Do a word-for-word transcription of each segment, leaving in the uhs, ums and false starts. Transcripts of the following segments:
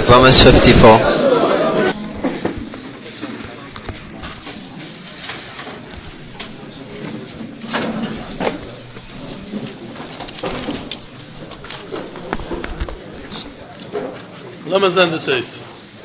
Yevamos fifty-four. Lama zend the taste.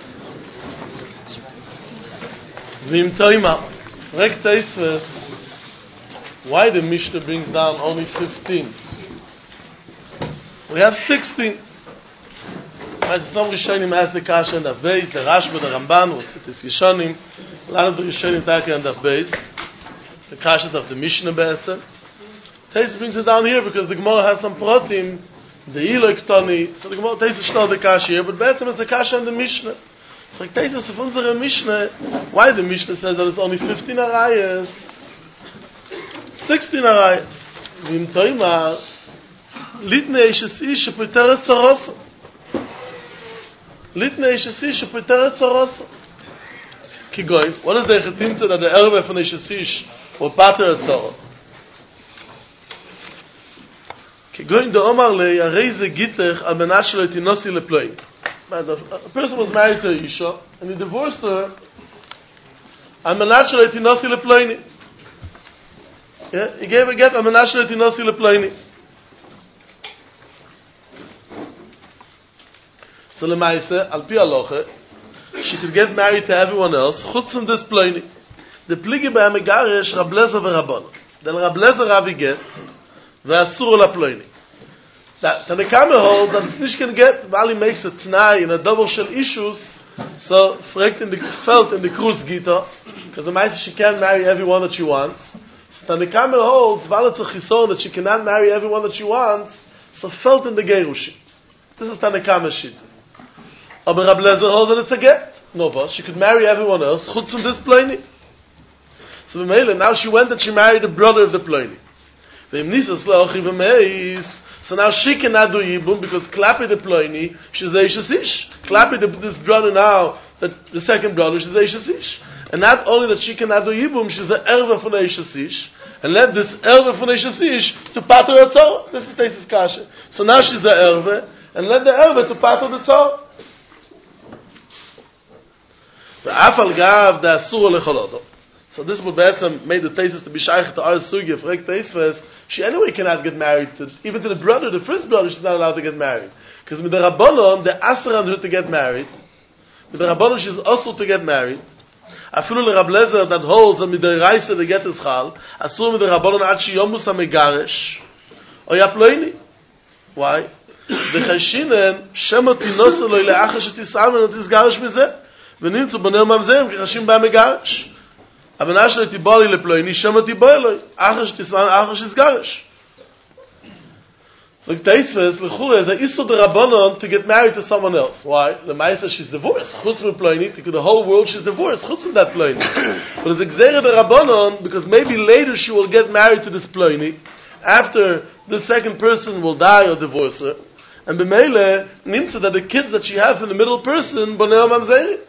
Vim Toima. Rek taste why the Mishnah brings down only fifteen. We have sixteen. As some Rishonim ask the Kasha and the Beis, the Rashba, the Ramban, what's it is Yishonim, a lot of the Rishonim Taki and the Beis, the Kashas of the Mishnah Be'etzem. Taste brings it down here because the Gemara has some protein, the Ilo Ktoni, so the Gemara Taste is not the Kasha here, but Be'etzem it's the Kasha and the Mishnah. So like Taste is of unsere Mishnah, why the Mishnah says that it's only fifteen arayas, sixteen arayas. Vim Toima, Litne Ishes Ish, Puteret Tzorosa. Litne Ishes Ish, Puteret Tzorosa. Kigoy, what is the Chetimtze that the Erbe von Ishes Ish or Pateret Tzorosa? Kigoy, the Omar Le, Areze Gittech, Al Menashlo Etinosi Leploin. A person was married to Isha, and he divorced her, Al Menashlo Etinosi Leploin. Yeah, he gave a get, Al Menashlo Etinosi Leploin. So Lemaise, Al Pi Aloche, she could get married to everyone else, chutz from this ploini. The pligi by Amegarish, Rableza v'Rabban. Then Rableza Ravi get, v'asur la ploini. That Tanakame holds that it's nicht can get, while he makes a t'nai in a double shell issues, so fragt in the felt in the Kruz Gita, because the Maise she can't marry everyone that she wants. So Tanakame holds, while it's a chison that she cannot marry everyone that she wants, so felt in the Gerushi. This is Tanakame shit. Aber Rab Lezer holds that it's a get. No, but she could marry everyone else, chutz from this ploini. So now she went and she married the brother of the ploini. So now she cannot do Yibum because Klapi the ploini, she's a Ishes Ish. Klapi the, this brother now, the, the second brother, she's a Ishes Ish. And not only that she cannot do Yibum, she's the Erva from the Ishes Ish. And let this Erva from the Ishes Ish to Pater Yotzor. This is Tesis Kasha. So now she's the Erva, and let the Erva to Pater the Tzor. So this would better made the thesis to be shaykh to our sugi fragt thesis. She anyway cannot get married to, even to the brother, the first brother, she's not allowed to get married. Because with the Rabbanon, the asr on her to get married. With the Rabbanon, she's also to get married. Afilu le Rab Lezer that holds that with the Reise the get is chal. Asur with the Rabbanon ad she yomus ha-megaresh. O ya ploini. Why? The chayshinen shemot tinosu lo ile-achar shetisam and tisgaresh mizeh. ונמצאו בני וממזרים כחשים בהמגרש. הבנה שלו תיבוא לי לפלויני, שמה תיבוא אלוי, אחר שתסען, אחר שתסגרש. So Taisves, l'chure, is a isur d'Rabbanon to get married to someone else. Why? The Maisa, she's divorced. Chutz from ploini, the whole world she's divorced. Chutz from that ploini. But it's a gzera d'Rabbanon, because maybe later she will get married to this ploini, after the second person will die or divorce her. And b'meile, nimtza that the kids that she has from the middle person, b'nei mamzerim.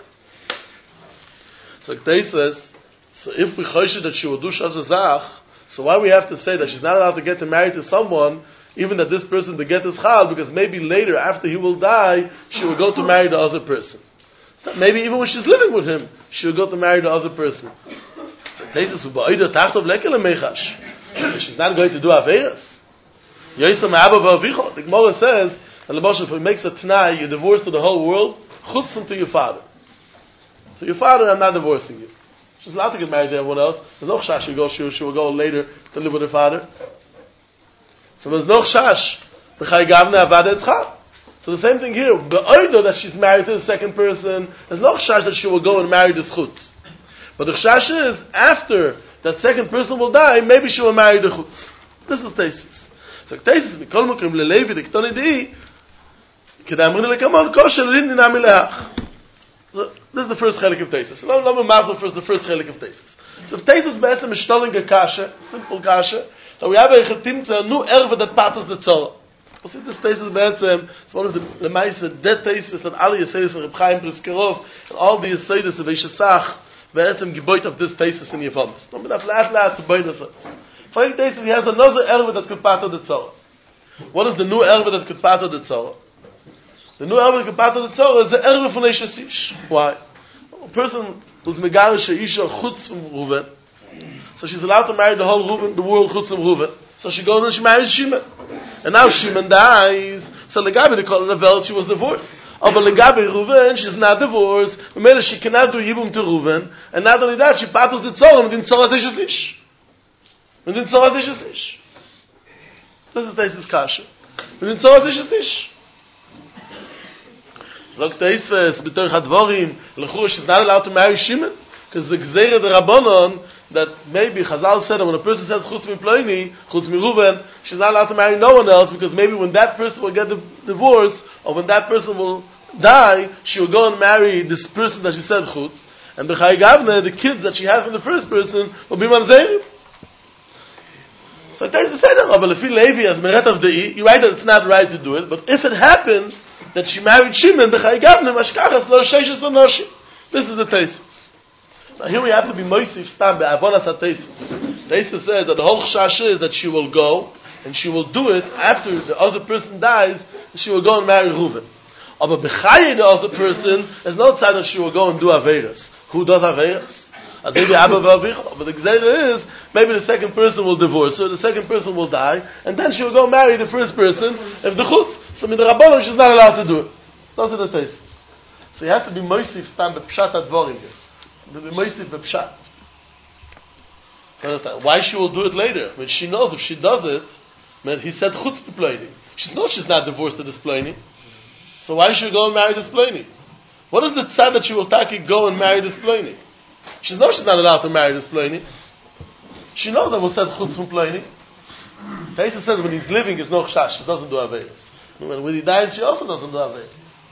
So Ktei says, so if we choshe that she will do shazazach, so why we have to say that she's not allowed to get married to someone, even that this person to get his chal, because maybe later, after he will die, she will go to marry the other person. So maybe even when she's living with him, she will go to marry the other person. So Ktei says, u'ba'oida tachtov lekele mechash. She's not going to do averas. Yoysa me'aba v'avicho. The Gemara says, that if he makes a t'nai, you're divorced to the whole world, chutzim to your father. So your father, I'm not divorcing you. She's allowed to get married to everyone else. There's no chash she will go, she, she will go later to live with her father. So there's no chash. So the same thing here. Be'oido that she's married to the second person, there's no chash that she will go and marry the chutz. But the chash is, after that second person will die, maybe she will marry the chutz. This is Tesis. So Tesis, mikol mokrim lelevi, the ktoni dii, kedamrin lekamon kosher lin dinami leach. So, this is the first chelik of Tesis. So, let me mazel first the first chelik of Tesis. So, if Tesis be'etzem is shtoling a kasha, simple kasha, so we have a chetimtza, nu erve that patas the tzorah. You see, this Tesis be'etzem, it's one of the lemaise, that Tesis that all Yisayis of Reb Chaim Briskerov, and all the Yisayis of Eishesach, be'etzem giboit of this Tesis in Yevamis. Don't be that flat, flat, to boit us. For each Tesis, he has another erve that could patas the tzorah. What is the new erve that could patas the tzorah? The new Erbe Kapat of the Tzora is the Erbe von Eishes Ish. Why? A person who's Megarish Isha Chutz from Reuven, so she's allowed to marry the whole Reuven, the world Chutz from Reuven. So she goes and she marries Shimon. And now Shimon dies, so Legabi, they call it a Welt, she was divorced. But Legabi Reuven, she's not divorced, but she cannot do Yibum to Reuven, and not only that, she battles the Tzora, and the Tzora Eishes Ish. And the Tzora Eishes Ish. This is Teisus Kasha. And the Tzora Eishes Ish. Sagt Teisves, B'torch HaDvorim, Lechur, she's not allowed to marry Shimon, because the Gzeira the Rabbanon, that maybe Chazal said that when a person says Chutz Miploini, Chutz Miruven, she's not allowed to marry no one else, because maybe when that person will get divorced, or when that person will die, she will go and marry this person that she said Chutz, and B'chai Gavne, the kids that she has from the first person, will be Mamzerim. So Teisves said that, but if you Levi as Meret of the you're right that it's not right to do it, but if it happened, that she married Shimon, B'chai Gavne, Mashkachas, Lo Sheishes Anoshi. This is the Teisves. Now here we have to be Moisif Stam be'avonas ha-Teisves. Teisves says that the whole chash is that she will go, and she will do it after the other person dies, she will go and marry Reuven. But b'chaye the other person, there's no sign that she will go and do Averas. Who does Averas? As maybe Abba v'Avicha. But the Gzeira is, maybe the second person will divorce her, the second person will die, and then she will go marry the first person, if the Chutz. So in the Rabbanon, she's not allowed to do it. Those are the Teisves. So you have to be Moisif Stam be'pshat advorim here. The Moisif be'pshat. Understand? Why she will do it later? When she knows if she does it, man, he said chutz b'ploini. She knows she's not divorced to this ploini. So why should she go and marry this ploini? What is the tzad that she will take go and marry this ploini? She knows she's not allowed to marry this ploini. She knows that we said chutz b'ploini. Taisa says when he's living, there's no chash. She doesn't do averis. When he dies, she also doesn't do averis.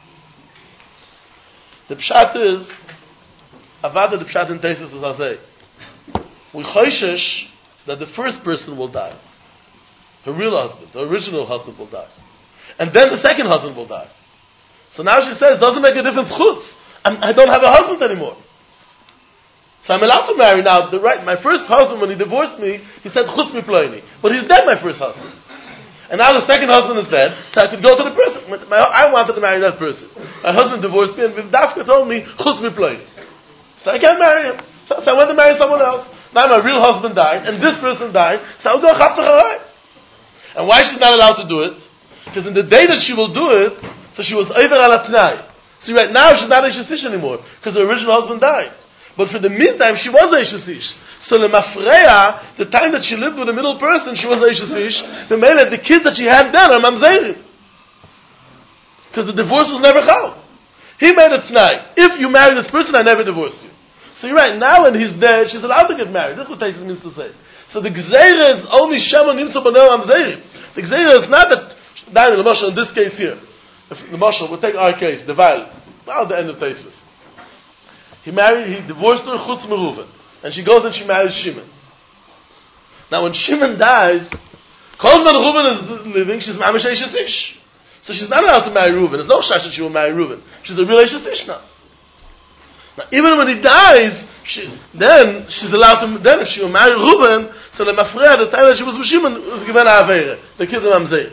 The pshat is, Avada the pshat in Tesis is Azay. We choishish that the first person will die. Her real husband, the original husband will die. And then the second husband will die. So now she says, doesn't make a difference, chutz. I'm, I don't have a husband anymore. So I'm allowed to marry now. The right, my first husband, when he divorced me, he said, chutz miploini. But he's dead, my first husband. And now the second husband is dead, so I could go to the person. My, I wanted to marry that person. My husband divorced me, and Dafka told me, chutz miploini. So I can't marry him. So, so I went to marry someone else. Now my real husband died, and this person died, so I'll go chapzacharai. And why she's not allowed to do it? Because in the day that she will do it, so she was over al atnai. So right now she's not Eishes Ish anymore, because her original husband died. But for the meantime, she was Eishes Ish. So the Mafreya, the time that she lived with a middle person, she was Eishes Ish. The male, the kids that she had then are Mamzerim. Because the divorce was never chal. He made a t'nai. If you marry this person, I never divorce you. So you're right, now when he's dead, she's allowed to get married. That's what Taisus means to say. So the Gzeira is only Shemon Nimtzo B'nei Mamzerim. The Gzeira is not that, Daniel, the Moshe, in this case here, if the Moshe, we'll take our case, the Val, now the end of Taisus. He married, he divorced her, Chutz Meruven. And she goes and she marries Shimon. Now when Shimon dies, Kozman Reuven is living, she's Mamish Eishes Ish. So she's not allowed to marry Reuven. There's no shash that she will marry Reuven. She's a real Eishes Ish now. Now even when he dies, she, then she's allowed to, then if she will marry Reuven, so the Mafreya, the time that she was with Shimon, was given a Aveira. The kids of Mamzeir.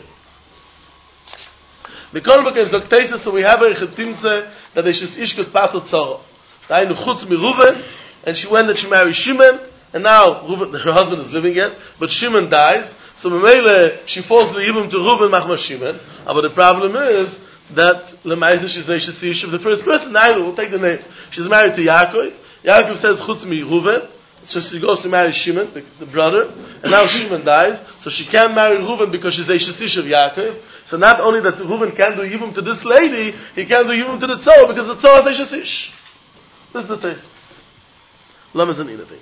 Mikol Bakem Zok Tesis, so we have a Chetimtze, that Eishes Ish could part of Tzara. Dainu Chutz Mi Reuven, and she went and she married Shimon, and now Reuven, her husband is living yet, but Shimon dies, so Memele, she falls to Yibum to Reuven Machma Shimon, but the problem is, that Lemaisa she's Eishes Ish of the first person, now we'll take the names. She's married to Yaakov, Yaakov says Chutz Mi Reuven, so she goes to marry Shimon, the, the brother, and now Shimon dies, so she can't marry Reuven because she's Eishes Ish of Yaakov. So not only that Reuven can't do Yibum to this lady, he can't do Yibum to the Tzor, because the Tzor is Eishes Ish. This is the taste. Lama zan inavei.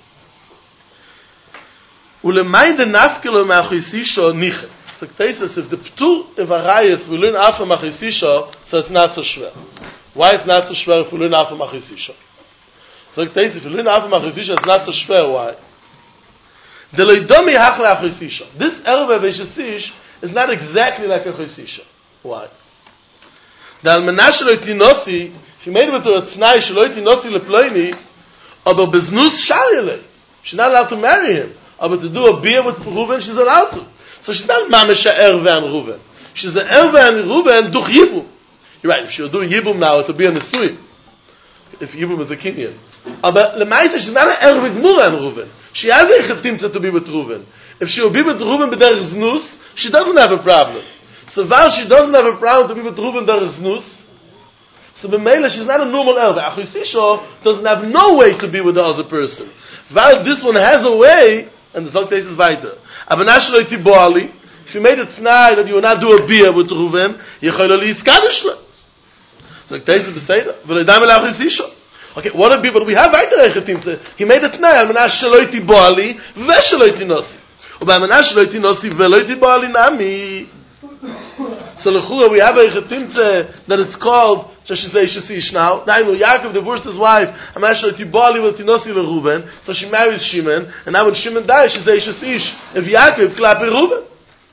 Ulemain de nafkelo ma'achisisho niche. So Taisus, if the ptur evarayis we learn after machisisho, so it's not so schwer. Why it's not so schwer if we learn after machisisho? So Taisus, if we learn after machisisho, it's not so schwer. Why? The loidomi hach le'achisisho. This erve v'eshesish is not exactly like a chisisho. Why? The almanah shelo itinosi, if you made it with a tznai shelo itinosi leploini, aber beznus sharyele. She's not allowed to marry him. But to do a beer with Reuven, she's allowed to. So she's not mamisha erve and Reuven. She's an erve and Reuven duch yibu. You're right. If she would do Yibum now, it would be a Nisui. If Yibum is a Kenyan. But Lemaisa, she's not an Ervig Mura on Reuven. She has a Chetimtza to be with Reuven. If she will be with Reuven b'derech Znus, she doesn't have a problem. So while she doesn't have a problem to be with Reuven b'derech Znus, so b'meila, she's not a normal Ervig. Achusisho doesn't have no way to be with the other person. While this one has a way, and the Zog Teis is weiter. Abanash lo iti boali, if you made it tonight that you will not do a beer with Reuven, yechol li yiskadish lo. Zog Teis is beseder. V'lo yidam el achusisho. Okay, what a bit, but we have weiter Echetimtze. He made it tonight, Abanash lo iti boali, vesh lo iti nosi. Ubamanash lo iti nosi, velo iti boali nami. So lechura, we have a Echetimtze that it's called, so she says, she sees now. Dainu, Yaakov divorced his wife, Abanash lo iti boali, velo iti nosi leReuven, so she marries Shimon, and now when Shimon dies, she says, she sees, if Yaakov klapi Reuven.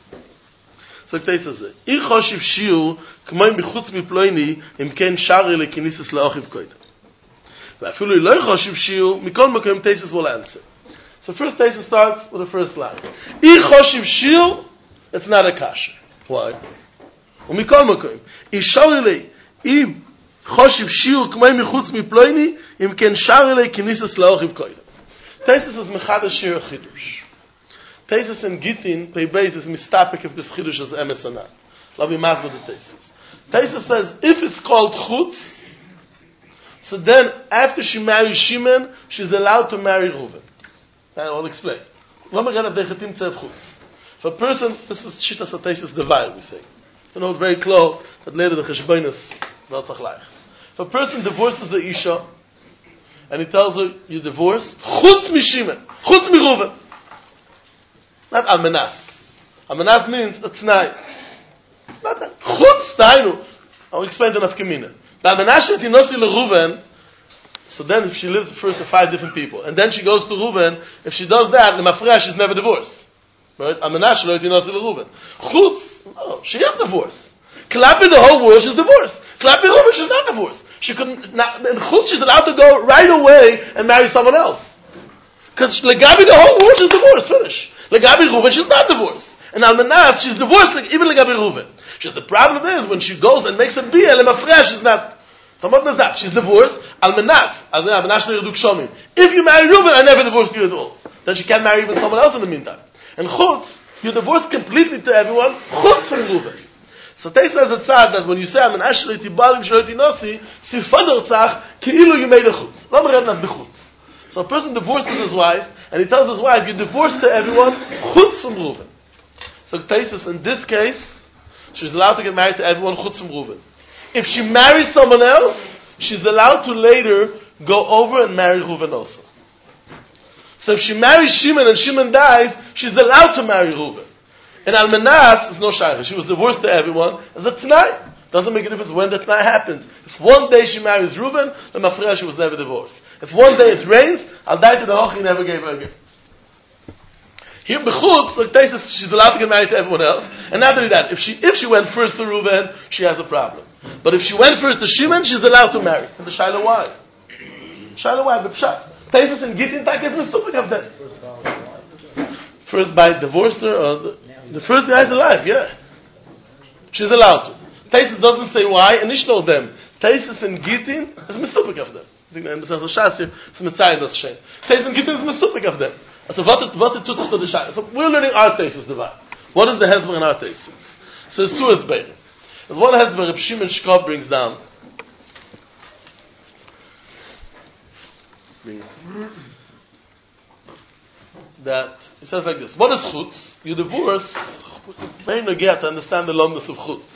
So it says, Ich choshiv shiu, k'moy michutz miploini, im ken shari lekinisis le'ochiv koyda. Vafilu lo choshiv shiu, mikol makom Tesis will answer. So first Tesis starts with the first line. Ich choshiv shiu, it's not a kasha. Why? Umikol makom. Ich shari le, I choshiv shiu, k'moy michutz miploini, im ken shari lekinisis le'ochiv koyda. Tesis is mechadash shir chidush. Tesis and Gittin, pay basis, mistapik if this chidush is emes or not. Love you mas with the Tesis. Tesis says, if it's called chutz, so then after she marries Shimon, she's allowed to marry Reuven. And I'll explain. Let me get at the chetim tzev chutz. For a person, this is shitas tesis devayr, we say. To know it very close, that later the cheshbonis, not zachlaich. If a person divorces a isha, and he tells her, you divorce, chutz mi Shimon, chutz mi Reuven. Not almanas. Almanas means a t'nai. Not that. Chutz tainu. I'll explain the nafkamina. The almanas shet yinosi leReuven, so then if she lives first with five different people, and then she goes to Reuven, if she does that, the mafresh is never divorced. Right? Almanas shet yinosi leReuven. Chutz, no, she is divorced. Klapi the whole world, she's divorced. Klapi Reuven, she's not divorced. She couldn't, not, in Chutz, she's allowed to go right away and marry someone else. Because legabi the whole world, she's divorced, finish. Legabi Reuven, she's not divorced. And Almanas, she's divorced, like, even Legabi Reuven. Just the problem is, when she goes and makes a beer, Lemafresh, she's not, Samot Nazak, she's divorced. Almanas, as in Almanas Shneiruduk Shomim. If you marry Reuven, I never divorced you at all. Then she can't marry even someone else in the meantime. And Chutz, you're divorced completely to everyone, Chutz from Reuven. So Teis says a tzad that when you say, Almanas Shleiti Balim Shleiti Nosi, Sifadar Tzach, Ki'ilu you made a Chutz. Lama Red not the Chutz. So a person divorces his wife, and he tells his wife, you're divorced to everyone, chutz from Reuven. So Tesis, in this case, she's allowed to get married to everyone, chutz from Reuven. If she marries someone else, she's allowed to later go over and marry Reuven also. So if she marries Shimon and Shimon dies, she's allowed to marry Reuven. And Almanas is no shaycha. She was divorced to everyone as a t'nai. Doesn't make a difference when the t'nai happens. If one day she marries Reuven, then mafresh she was never divorced. If one day it rains, I'll die to the hoch, he never gave her a gift. Here, b'chutz, like Tesis, she's allowed to get married to everyone else. And not only that, if she, if she went first to Reuven, she has a problem. But if she went first to Shimon, she's allowed to marry. And the Shaila why? Shaila why? But Pshat. Tesis and Gittin tak is misupik of that. First by divorced her, or the, the first guy is alive, yeah. She's allowed to. Tesis doesn't say why, and Ish told them. Tesis and Gittin is misupik of them. I think I'm saying so Shatzir, it's Mitzayim, that's shame. Tesis and Gittin is misupik of them. So what it, what it tut to the Shatzir? So we're learning our Tesis divide. What is the Hezber in our Tesis? So there's two Hezberim. There's one Hezber Reb Shimon Shkop brings down. That, he says like this, what is Chutz? You divorce, very nogea to understand the lomness of Chutz.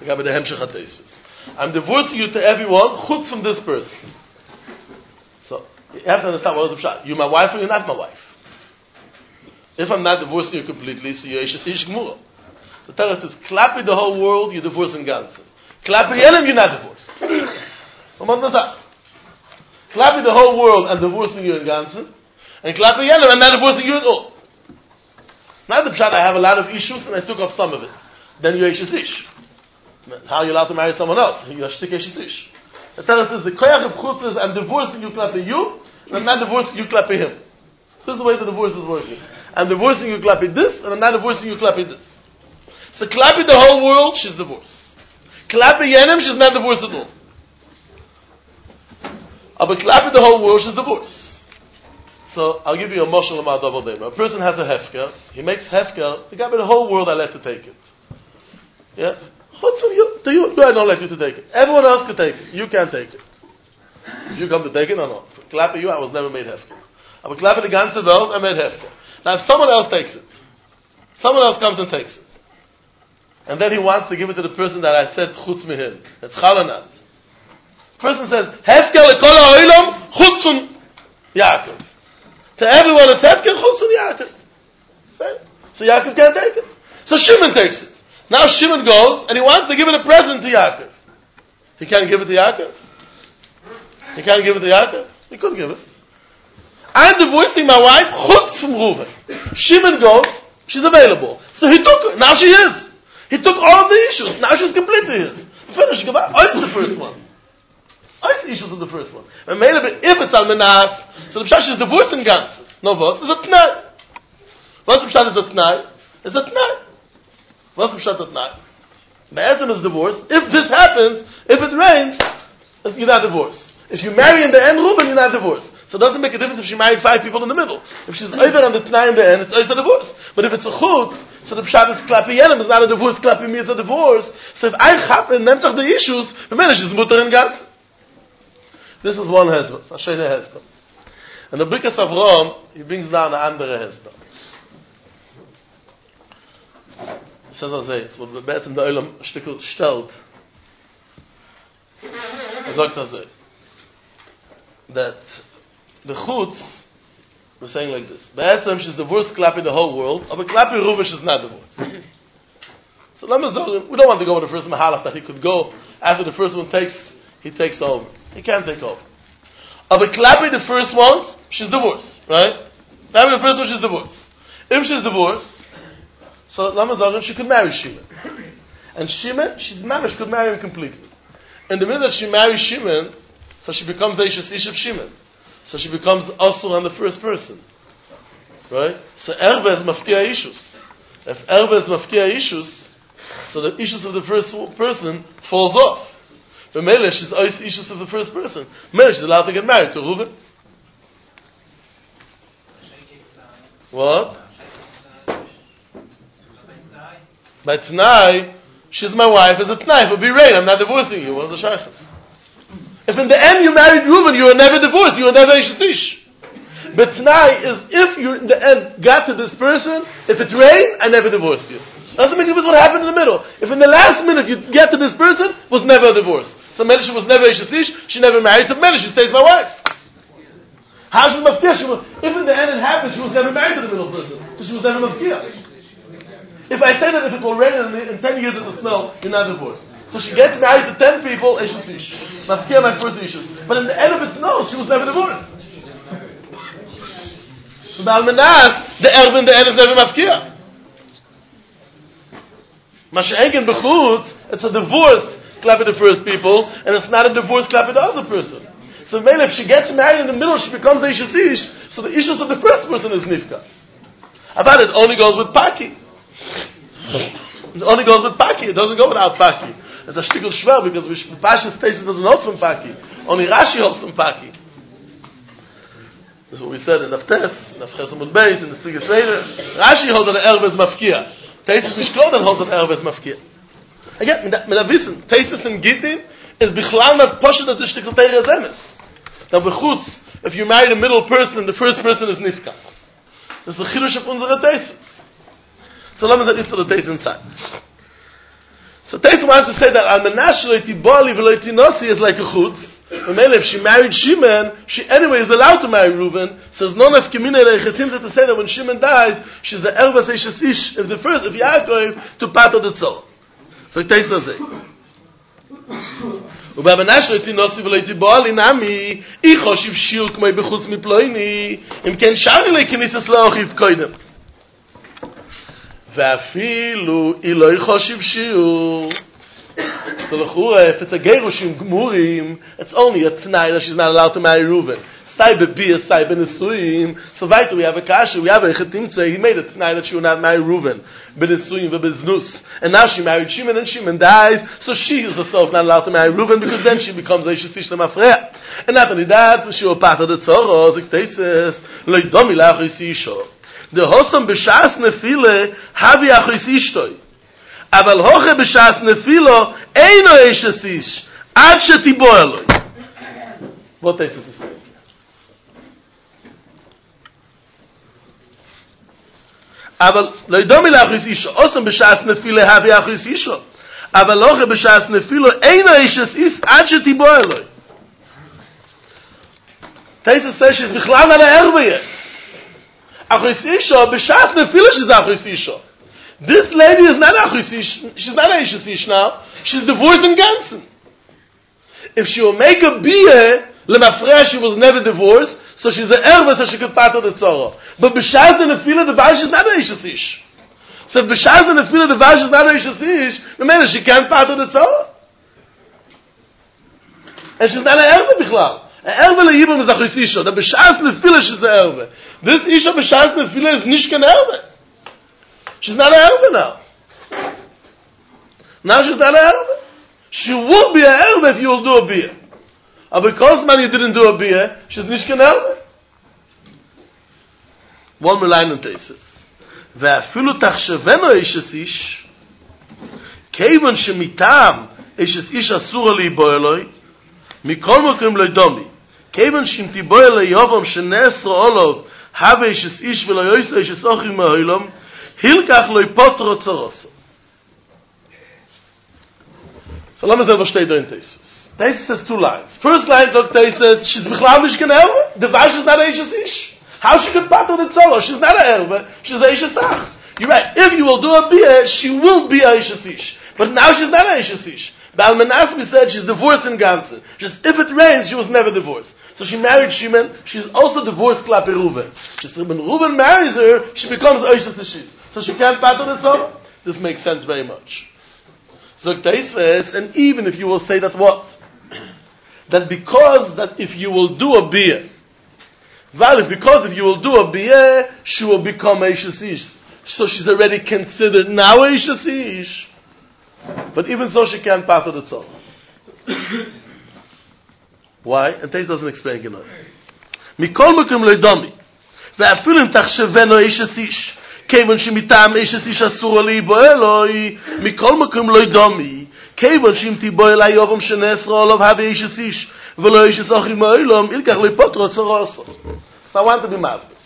I'm divorcing you to everyone, Chutz from this person. So, you have to understand what is the pshat. You're my wife or you're not my wife. If I'm not divorcing you completely, so you're Eish Ish Gmura. The Torah says, klapi the whole world, you're divorcing Ganzen. Klapi Yelim, you're not divorced. Someone does that. Klapi the whole world, I'm divorcing you in Ganzen. And klapi Yelim, I'm not divorcing you at all. Not the pshat, I have a lot of issues and I took off some of it. Then you're Eish Ish. How are you allowed to marry someone else? You're Shtik Eish Ish. The Torah says, the koyach of chutz is, I'm divorcing you klapi you, and I'm not divorcing you klapi him. This is the way the divorce is working. I'm divorcing you klapi this, and I'm not divorcing you klapi this. So klapi the whole world, she's divorced. Klappe Yenim, she's not divorced at all. But Klappe the whole world, she's divorced. So, I'll give you a moshel about double day. A person has a hefker, he makes hefker, the guy by the whole world, I let to take it. Yeah? What's for you? Do you? Do I don't let you to take it? Everyone else can take it. You can't take it. If you come to take it, no, no. Klappe you, I was never made hefker. I will klappe the ganze Welt, I made hefker. Now, if someone else takes it, someone else comes and takes it, and then he wants to give it to the person that I said chutz mihin. It's chalanat. The person says, hefker lekol ha'olam chutz from Yaakov. To everyone it's hefker chutz from Yaakov. So Yaakov can't take it. So Shimon takes it. Now Shimon goes and he wants to give it a present to Yaakov. He can't give it to Yaakov? He can't give it to Yaakov? He couldn't give it. I'm divorcing my wife, chutz from Reuven. Shimon goes, she's available. So he took her. Now she is. He took all of the issues. Now she's completely his. Finish. It's the first one. It's the issues of the first one. And if it's almanas, so the pshat is divorcing ganz. No, what? It's a t'nai. What's the pshat is a t'nai? It's a t'nai. What's the pshat at The Etzem is divorced. If this happens, if it rains, you're not divorced. If you marry in the end, Reuben, you're not divorced. So it doesn't make a difference if she married five people in the middle. If she's over on the t'nai in the end, it's always a divorce. But if it's a chutz, so the pshat is klapi yenim, it's not a divorce, klapi me, it's a divorce. So if I happen, nemtzach the issues, the man is mutter in ganz. This is one husband, a shayne husband. And the Birkas Avram, he brings down a andere husband. He says, also, es wurde beet in der Olam ein Stückel stellt. Er sagt also, that the chutz, we're saying like this, beetzem, she's the worst clap in the whole world, but klapi Reuven, she's not the worst. So let me say, we don't want to go with the first mahalach that he could go, after the first one takes, he takes over. He can't take over. But klapi the first one, she's divorced, right? Klapi the first one, she's divorced. If she's divorced, so Lama Zagan, she could marry Shimon. And Shimon, she's married, she could marry him completely. In the minute that she marries Shimon, so she becomes Eishes Ish of Shimon. So she becomes also on the first person. Right? So Erbe is Mafkia Ishus. If Erbe is Mafkia Ishus, so the Ishus of the first person falls off. But Mele, she's always Ishus of the first person. Mele, she's allowed to get married to Reuven. What? By T'nai, she's my wife as a T'nai. But be right, I'm not divorcing you. What's the shaykhs? If in the end you married Reuven, you were never divorced. You were never Ishatish. But T'nai is if you in the end got to this person, if it rained, I never divorced you. Doesn't make a difference what happened in the middle. If in the last minute you get to this person, was never a divorce. So Melisha was never Ishatish, she never married, so Melisha stays my wife. How should Mafkir? If in the end it happened, she was never married to the middle person. So she was never Mafkir. If I say that if it will rain in, in ten years it will snow, you're not divorced. So she gets married to ten people, and she's ish. Mafkir, my first issue. But in the end of it snows, she was never divorced. So the Almanas, the Erbe in the end is never Mafkir. Masha'engen bechutz, it's a divorce clap at the first people, and it's not a divorce clap at the other person. So maybe if she gets married in the middle, she becomes a Ishes Ish, so the issues of the first person is Nifka. About it only goes with Paki. It only goes with Paki. It doesn't go without Paki. It's a shtickle schwer because with Pashas taste doesn't hold from Paki. Only Rashi holds from Paki. That's what we said in Naftes, Nafches Amud Beis, in the Sigas later. Rashi holds that the Erbe is Mafkia. Taste is Mishklot and holds that the Erbe is Mafkia. Again, mit der Wissen, Taste is in Gittin is Bichlal not Poshet that the shtickle Teire is Emes. Now, Bechutz, if you marry the middle person, the first person is Nifka. This is the Chidush of unsere Taste. So let me say this to the Taste inside. So Taste wants to say that Al-Menash Leiti Bali V'Leiti Nosi is like a Chutz. If she married Shimon, she anyway is allowed to marry Reuven. Says none of Kemina Reichetim to say that when Shimon dies, she's the Erba Seishes Ish, if the first, if Yaakov, to Pato the Tzol. So Taste says it. ובאמנה שלו תינוסי ולא תיבוא נמי אי חושב שיעור כמו בחוץ מפלויני אם כן שער אלי כניסס לא אוכיב קודם ואפילו אי לא חושב שיעור so the chura, if it's a gerushim gmurim, it's only a t'nai that she's not allowed to marry Reuven. Sai bebia, sai benesuim. So weiter, we have a kasha, we have a chetimtze. He made it tonight that she would not marry Reuven. Benesuim, bebeznus. And now she married Shimon, and Shimon dies. So she is herself not allowed to marry Reuven, because then she becomes a Shesish Lemafreya. And not only that, she was part of the Tzorah. It says, Lo yidomi la'achos isho. The hosam b'shas nefile, havi achos ishtoi. אבל הוכה בשעס נפילו אינו איש איש עד שתיבוא אלוי. What is this saying? אבל לא ידומי לאחריס אישו, אוסם בשעס נפילו הביא אחריס אישו, אבל הוכה בשעס נפילו אינו איש איש עד שתיבוא אלוי. Taisus says she's בכלל על הערבה יet. אחריס אישו, בשעס נפילו שזה אחריס אישו. This lady is not Achisish. She's not Achisish now. She's divorced in Gansen. If she will make a bia, Lemafreya, she was never divorced, so she's an erva, so she could part of the Tzorah. But B'shaz and Nefila, the Vash is not Achisish. So if B'shaz and Nefila, the Vash is not Achisish, remember, she can't part of the Tzorah. And she's not an erva, Bichlal. An erva le'ibam is Achisish. The B'shaz Nefila, she's an erva. This Isha B'shaz Nefila is Nishkan erva. She's not an Erva now. Now she's not an Erva. She will be an Erva if you will do a Bia. And because man you didn't do a Bia, she's nicht an Erva. One more line in Teisvis. ואפילו תחשבנו איש איש, כיוון שמטעם איש איש אסור להיבוא אלוהי, מכל מקום לא דומי. כיוון שאם תיבוא אלוהי יובם שנעשרה עולוב, הווה איש איש ולא יויסו איש אוכי מהוילום, Hilkach loy potro tzoros. So let me say what steht da in Tesis. Tesis has two lines. First line, look, Tesis says, she's bichlal nish ken erve. The vash is not a ishes ish. How she could patro the tzoros? She's not a erve. She's a ishes ach. You're right. If you will do a bia, she will be a ishes ish. But now she's not a ishes ish. Baal Menasmi said she's divorced in Gansen. Just if it rains, she was never divorced. So she married Shimon. She's also divorced Klape Reuven. Just when Reuven marries her, she becomes Oishes Ishis. So she can't battle the Tzorah. This makes sense very much. So Teisves, and even if you will say that what? That because that if you will do a bia, valid, because if you will do a bia, she will become Oishes Ish. So she's already considered now Oishes Ish. But even so, she can't battle the Tzorah. Why? And Teis doesn't explain enough. Mikol mekum lo domi. Ve'afilu im tachsheveno Oishes Ish. כיוון שמטעם אשת איש אסור להיבוא אלוהי, מכל מקום לא ידומי, כיוון שאם תיבוא אלי יובם שנעשרה עליו הווה אשת איש, ולא אשת אוכי מאילום, ילקח לא יפוטרו צורו אסור. So I want to be masbid.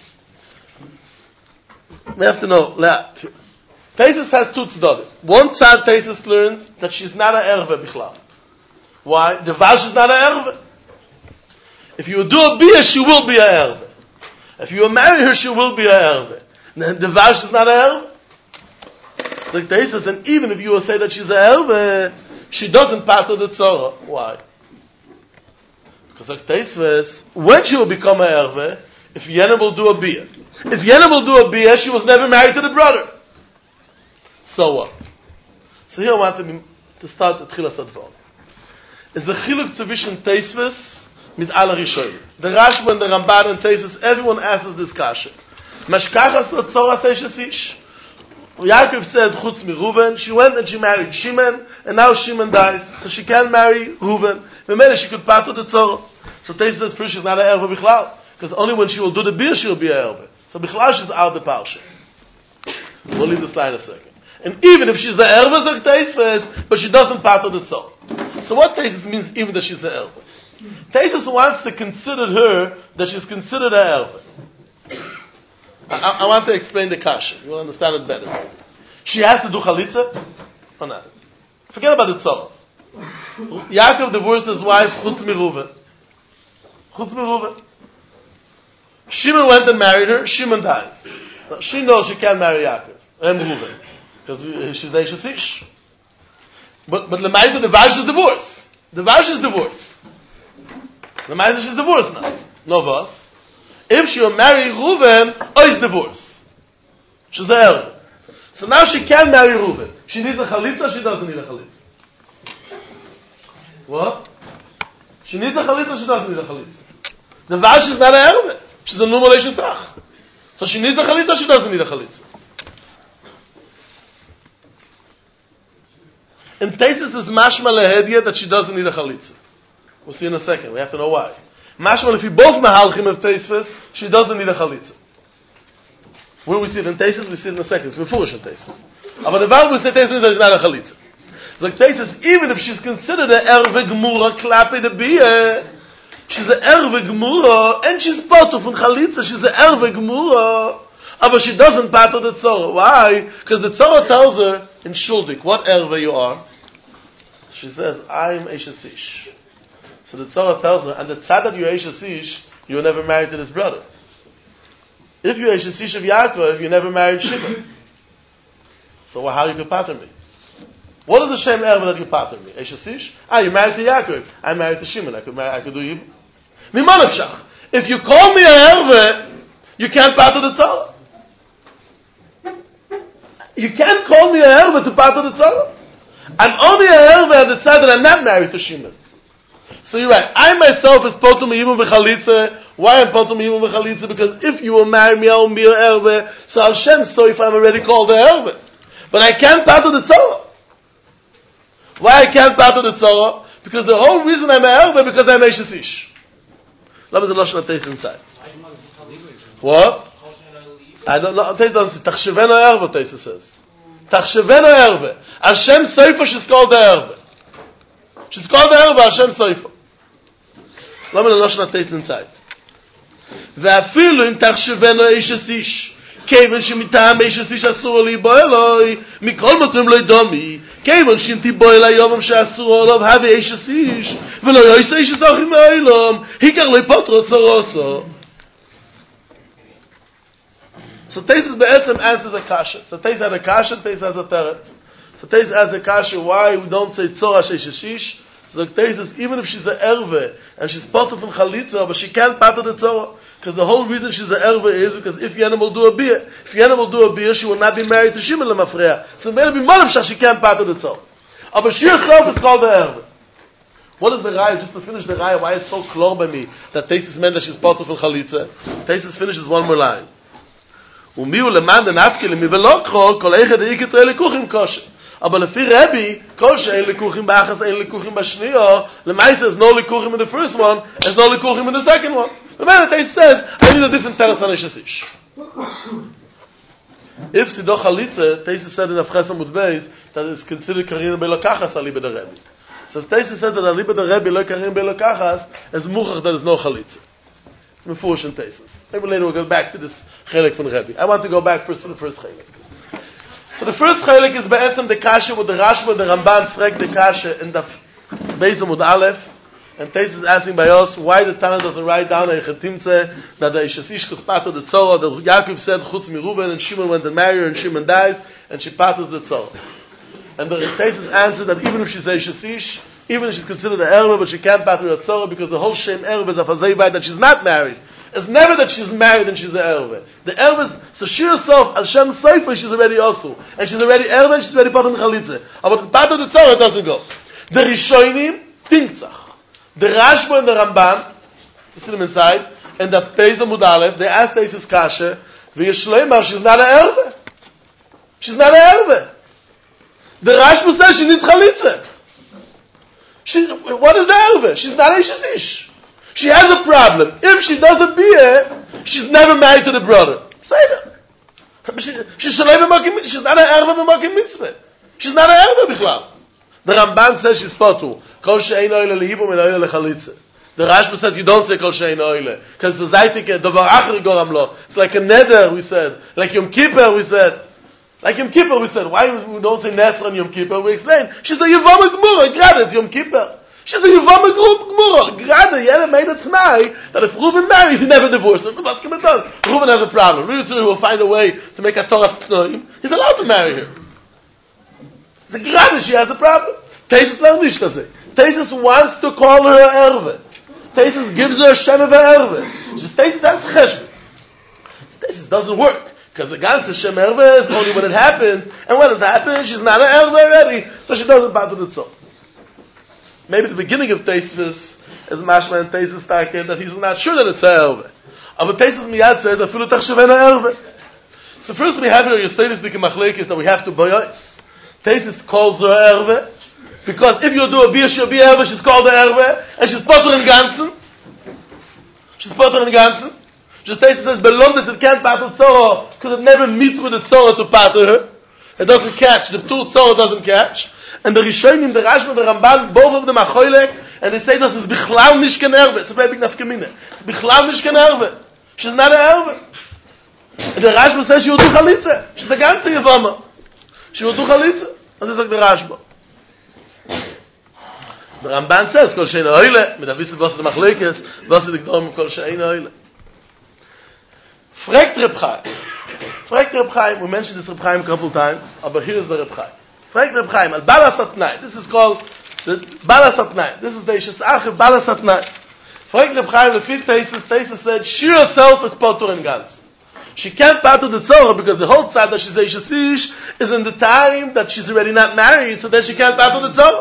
We have to know, Tesis has two tzaddim. One tzad Tesis learns that she's not an erve bichlal. Why? The vash is not an erve. If you do a bia, she will be an erve. If you marry her, she will be an erve. The vash is not a erve. Like Tesis, and even if you will say that she's a erve, she doesn't part of the tzorah. Why? Because like Tesis, when she will become a erve, if Yena will do a bia. If Yena will do a bia, she was never married to the brother. So what? So here I want to, be, to start at Chilas Advar. It's a chiluk zwischen Tesis mit alle Rishonim. The Rashba and the Ramban and Tesis, everyone asks this kasha. Mashkachas lo tzorah seishes ish. Yaakov said, chutz mi Reuven, she went and she married Shimon, and now Shimon dies, so she can't marry Reuven. Maybe she could part of the tzorah. So Tesis says, first she's not an erva bichlal, because only when she will do the beer she will be an erva. So bichlal she's out the parsha. We'll leave this line a second. And even if she's an erva, like Tesis, but she doesn't part of the tzorah. So what Tesis means, even that she's an erva? Tesis wants to consider her that she's considered an erva. I, I want to explain the kasha. You will understand it better. She has to do chalitza or not? Forget about the tzorah. Yaakov divorced his wife, chutz mi Reuven. Chutz mi Reuven. Shimon went and married her. Shimon dies. Now, she knows she can't marry Yaakov and Reuven because she's Eishes Ish. But but Lemaisa, the Vash is divorced. The Vash is divorced. Lemaisa, she's divorced now. No Vas. If she will marry Reuven, oh, is divorced. She's an elder. So now she can marry Reuven. She needs a chalitza, she doesn't need a chalitza. What? She needs a chalitza, she doesn't need a chalitza. The Vash is not an Erve. She's a normal Eishesach. So she needs a Chalitza, she doesn't need a Chalitza. In Taisus is mashma lehediyah that she doesn't need a Chalitza. We'll see in a second. We have to know why. Mashma, if you both mahalchim of Taisus, she doesn't need a Chalitza. Where we see it in Taisus, we see it in a second. It's foolish in Taisus. But the Bible we say Taisus means that she's not a Chalitza. So like Taisus, even if she's considered an Erve Gemura, klape de biyah, she's an Erve Gemura, and she's part of a Chalitza, she's an Erve Gemura, but she doesn't part of the Tzorah. Why? Because the Tzorah tells her in Shuldik, what Erve you are? She says, I'm Eishes Ish. So the Tzorah tells her, and the tzad that you're Eishes Ish, you were never married to this brother. If you're Eishes Ish of Yaakov, you never married Shimon. So how you could pattern me? What is the shame Erve that you pattern me? Eishes Ish? Ah, you married to Yaakov. I married to Shimon. I could marry, I could do Yibum. Mimanavshach. If you call me a Erve, you can't pattern the Tzorah. You can't call me a Erve to pattern the Tzorah. I'm only a Erve at the tzad that I'm not married to Shimon. So you're right. I myself is potum yibum v'chalitza. Why am potum yibum v'chalitza? Because if you will marry me, I will be an Erve. So Hashem, so if I'm already called an Erve. But I can't pattern the Tzorah. Why I can't pattern the Tzorah? Because the whole reason I'm an Erve because I'm Eishes Ish. Let me the Lashon taste inside. What? I don't know. Taste doesn't say. Tachsheveno Erve, Taste says. Tachsheveno Erve. Hashem Seifa, she's called the Erve. She's called the Erve, Hashem Seifa. Let me the Lashon taste inside. Ve'afilu im tachsheveno Eishes Ish. כיוון שמטעם איש איש אסור ליבו אלוהי, מכל מקום לא ידומי, כיוון שנתיבו אל היום שאסור עליו, הבא איש איש, ולא יעשה איש אסוכים מאילום, היכר לא יפוטרו צורוסו. So Taisus be'etzem answers a kasha. So Taisus has a kasha, Taisus has a teretz. So Taisus has a kasha, why we don't say tzorah sheish shish. So Taisus, even if she's an erve, and she's part of a chalitza, but she can't part of the tzorah. Because the whole reason she's an erve is because if Yenna will do a beer, if Yenna will do a beer, she will not be married to Shimon Lemafreya. So maybe Monavshach, she can't part of the tzorah. But she herself is called the erve. What is the raya? Just to finish the raya, why it's so clear by me that Taisus meant that she's part of a chalitza. Taisus finishes one more line. ומיהו למען דנפקי למי ולוקחו, כל אחד איקת ראה לקוחים קושה. אבל לפי רבי, כל שאין לקוחים באחס, אין לקוחים בשנייה, למעשה there's no לקוחים in the first one, there's no לקוחים in the second one. The man that says, I need a different teretz on Eishes Ish. If Sido Chalitza, Taisus said in Avches Amud Beis, that it's considered Karina Beilokachas aliba de Rebbe. So if Taisus said that aliba de Rebbe lo Karina Beilokachas, it's muchach that is no Chalitza. It's mefush in Taisus. Maybe later we'll go back to this chelik from Rebbe. I want to go back first to the first chelik. So the first chelik is be'etzem the kasha with the Rashba, the Ramban, frek the kasha in the Beis Amud Aleph. And Taisus is asking by us why the Tana doesn't write down a Chetimtze that the Eishes Ish was part of the Tzorah, that Yaakov said Chutz mi Reuven, and Shimon went and married her, and Shimon dies, and she parts the Tzorah. And the Taisus answered that even if she's Eishes Ish, even if she's considered an Erve, but she can't part the Tzorah because the whole Shem Erve is a Fazayvai that she's not married. It's never that she's married and she's an Erve. The Erve is, so she herself, Hashem Seifa, she's already also. And she's already Erve, and she's already part of the Chalitze. But the part of the Tzorah doesn't go. The Rishonim, Tinktzach. The Rashba and the Ramban, to see them inside, and the Beis Amud Aleph, they asked Taisus Kasha, V'yeshleimar, she's not an Erve. She's not an Erve. The Rashba says she needs Chalitza. She, what is the Erve? She's not Eishes Ish. She has a problem. If she doesn't be here, she's never married to the brother. Say that. She, she's she's not an Erve v'makim mitzvah. She's not an Erve b'chlal. The Ramban says she's potu. Kol she'ein oile lehibum and oile lechalutze. The Rashba says you don't say kol she'ein oile. Because it's a zaytike, davar achri goram lo. It's like a neder, we said. Like Yom Kippur, we said. Like Yom Kippur, we said. Why we don't say Nesra on Yom Kippur? We explain. She's a Yevama Gmura. Grad, it's Yom Kippur. She's a Yevama Gmura. Grad, Yena made a t'nai that if Reuben marries, he never divorces. Reuben has a problem. Reuben will find a way to make a Torah t'noim. He's allowed to marry her. The Grad, she has a problem. Taisus learned nicht das. Taisus wants to call her an Erve. Taisus gives her a Shem of an Erve. She says, Taisus has cheshbon. Taisus doesn't work. Because the ganze Shem Erve is only when it happens. And when it happens, she's not an Erve already. So she doesn't part of the tzor. Maybe the beginning of Taisus is mashma and Taisus Taka that he's not sure that it's a erve. Aber Taisus miyad says that filu tachshavena erve. So first we have here your status the machlekes that we have to bayis. Taisus calls her erve because if you do a bir she'll be erve, she's called the erve and she's potter in ganzen. She's potter in ganzen. Just Taisus says belondes it can't pater tzorah because it never meets with the tzorah to pater her. It doesn't catch. The two tzorah doesn't catch. And the Rishonim, the Rashba, the Ramban, both of them are choylek, and they say this is bichlal nish ken erve. It's a very big nafkamina. It's bichlal nish ken erve. She's not an erve. And the Rashba says she will do chalitza. She's a ganze Yevama. She will do chalitza. And this is like the Rashba. The Ramban says, kol she'ein oile, mit avisset was the machlekes, was the gdom kol she'ein oile. Fragt Reb Chaim. Fragt Reb Chaim. We mentioned this Reb Chaim a couple times, but here's the Reb Chaim. Fragt Reb Chaim, al balas atnai. This is called the balas atnai. This is the Ishes Acher balas atnai. Fragt Reb Chaim, the fifth Taisus, Taisus said, she herself is potur in ganz. She can't pater the tzorah because the whole time that she's a Ishes Ish is in the time that she's already not married, so then she can't pater the tzorah.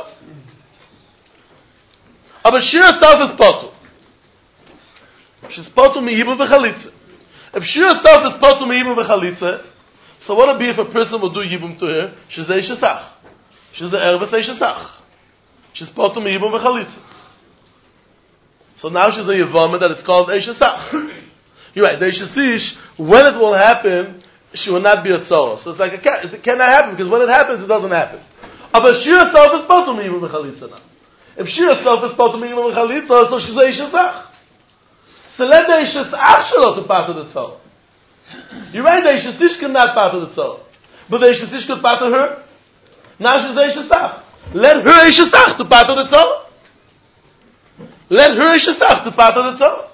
But she herself is potur. She's potur mi yibum v'chalitza. If she herself is potur mi yibum v'chalitza, so what would it be if a person would do yibum to her? She's a ishesach. She's a erves ishesach. She's potur mi yibum v'chalitza. So now she's a yevama that is called ishesach. You're right. The ishesish, when it will happen, she will not be a tzorah. So it's like a cat. It cannot happen because when it happens, it doesn't happen. But she herself is potur mi yibum v'chalitza now. If she herself is potur mi yibum v'chalitza, so she's a ishesach. So let the ishesach shelo to pater the tzorah. You're right, the Ishesish cannot pater the tzorah. But the Ishesish could pater her. Now she's a Ishesach. Let her Ishesach to pater the tzorah. Let her Ishesach to pater the tzorah.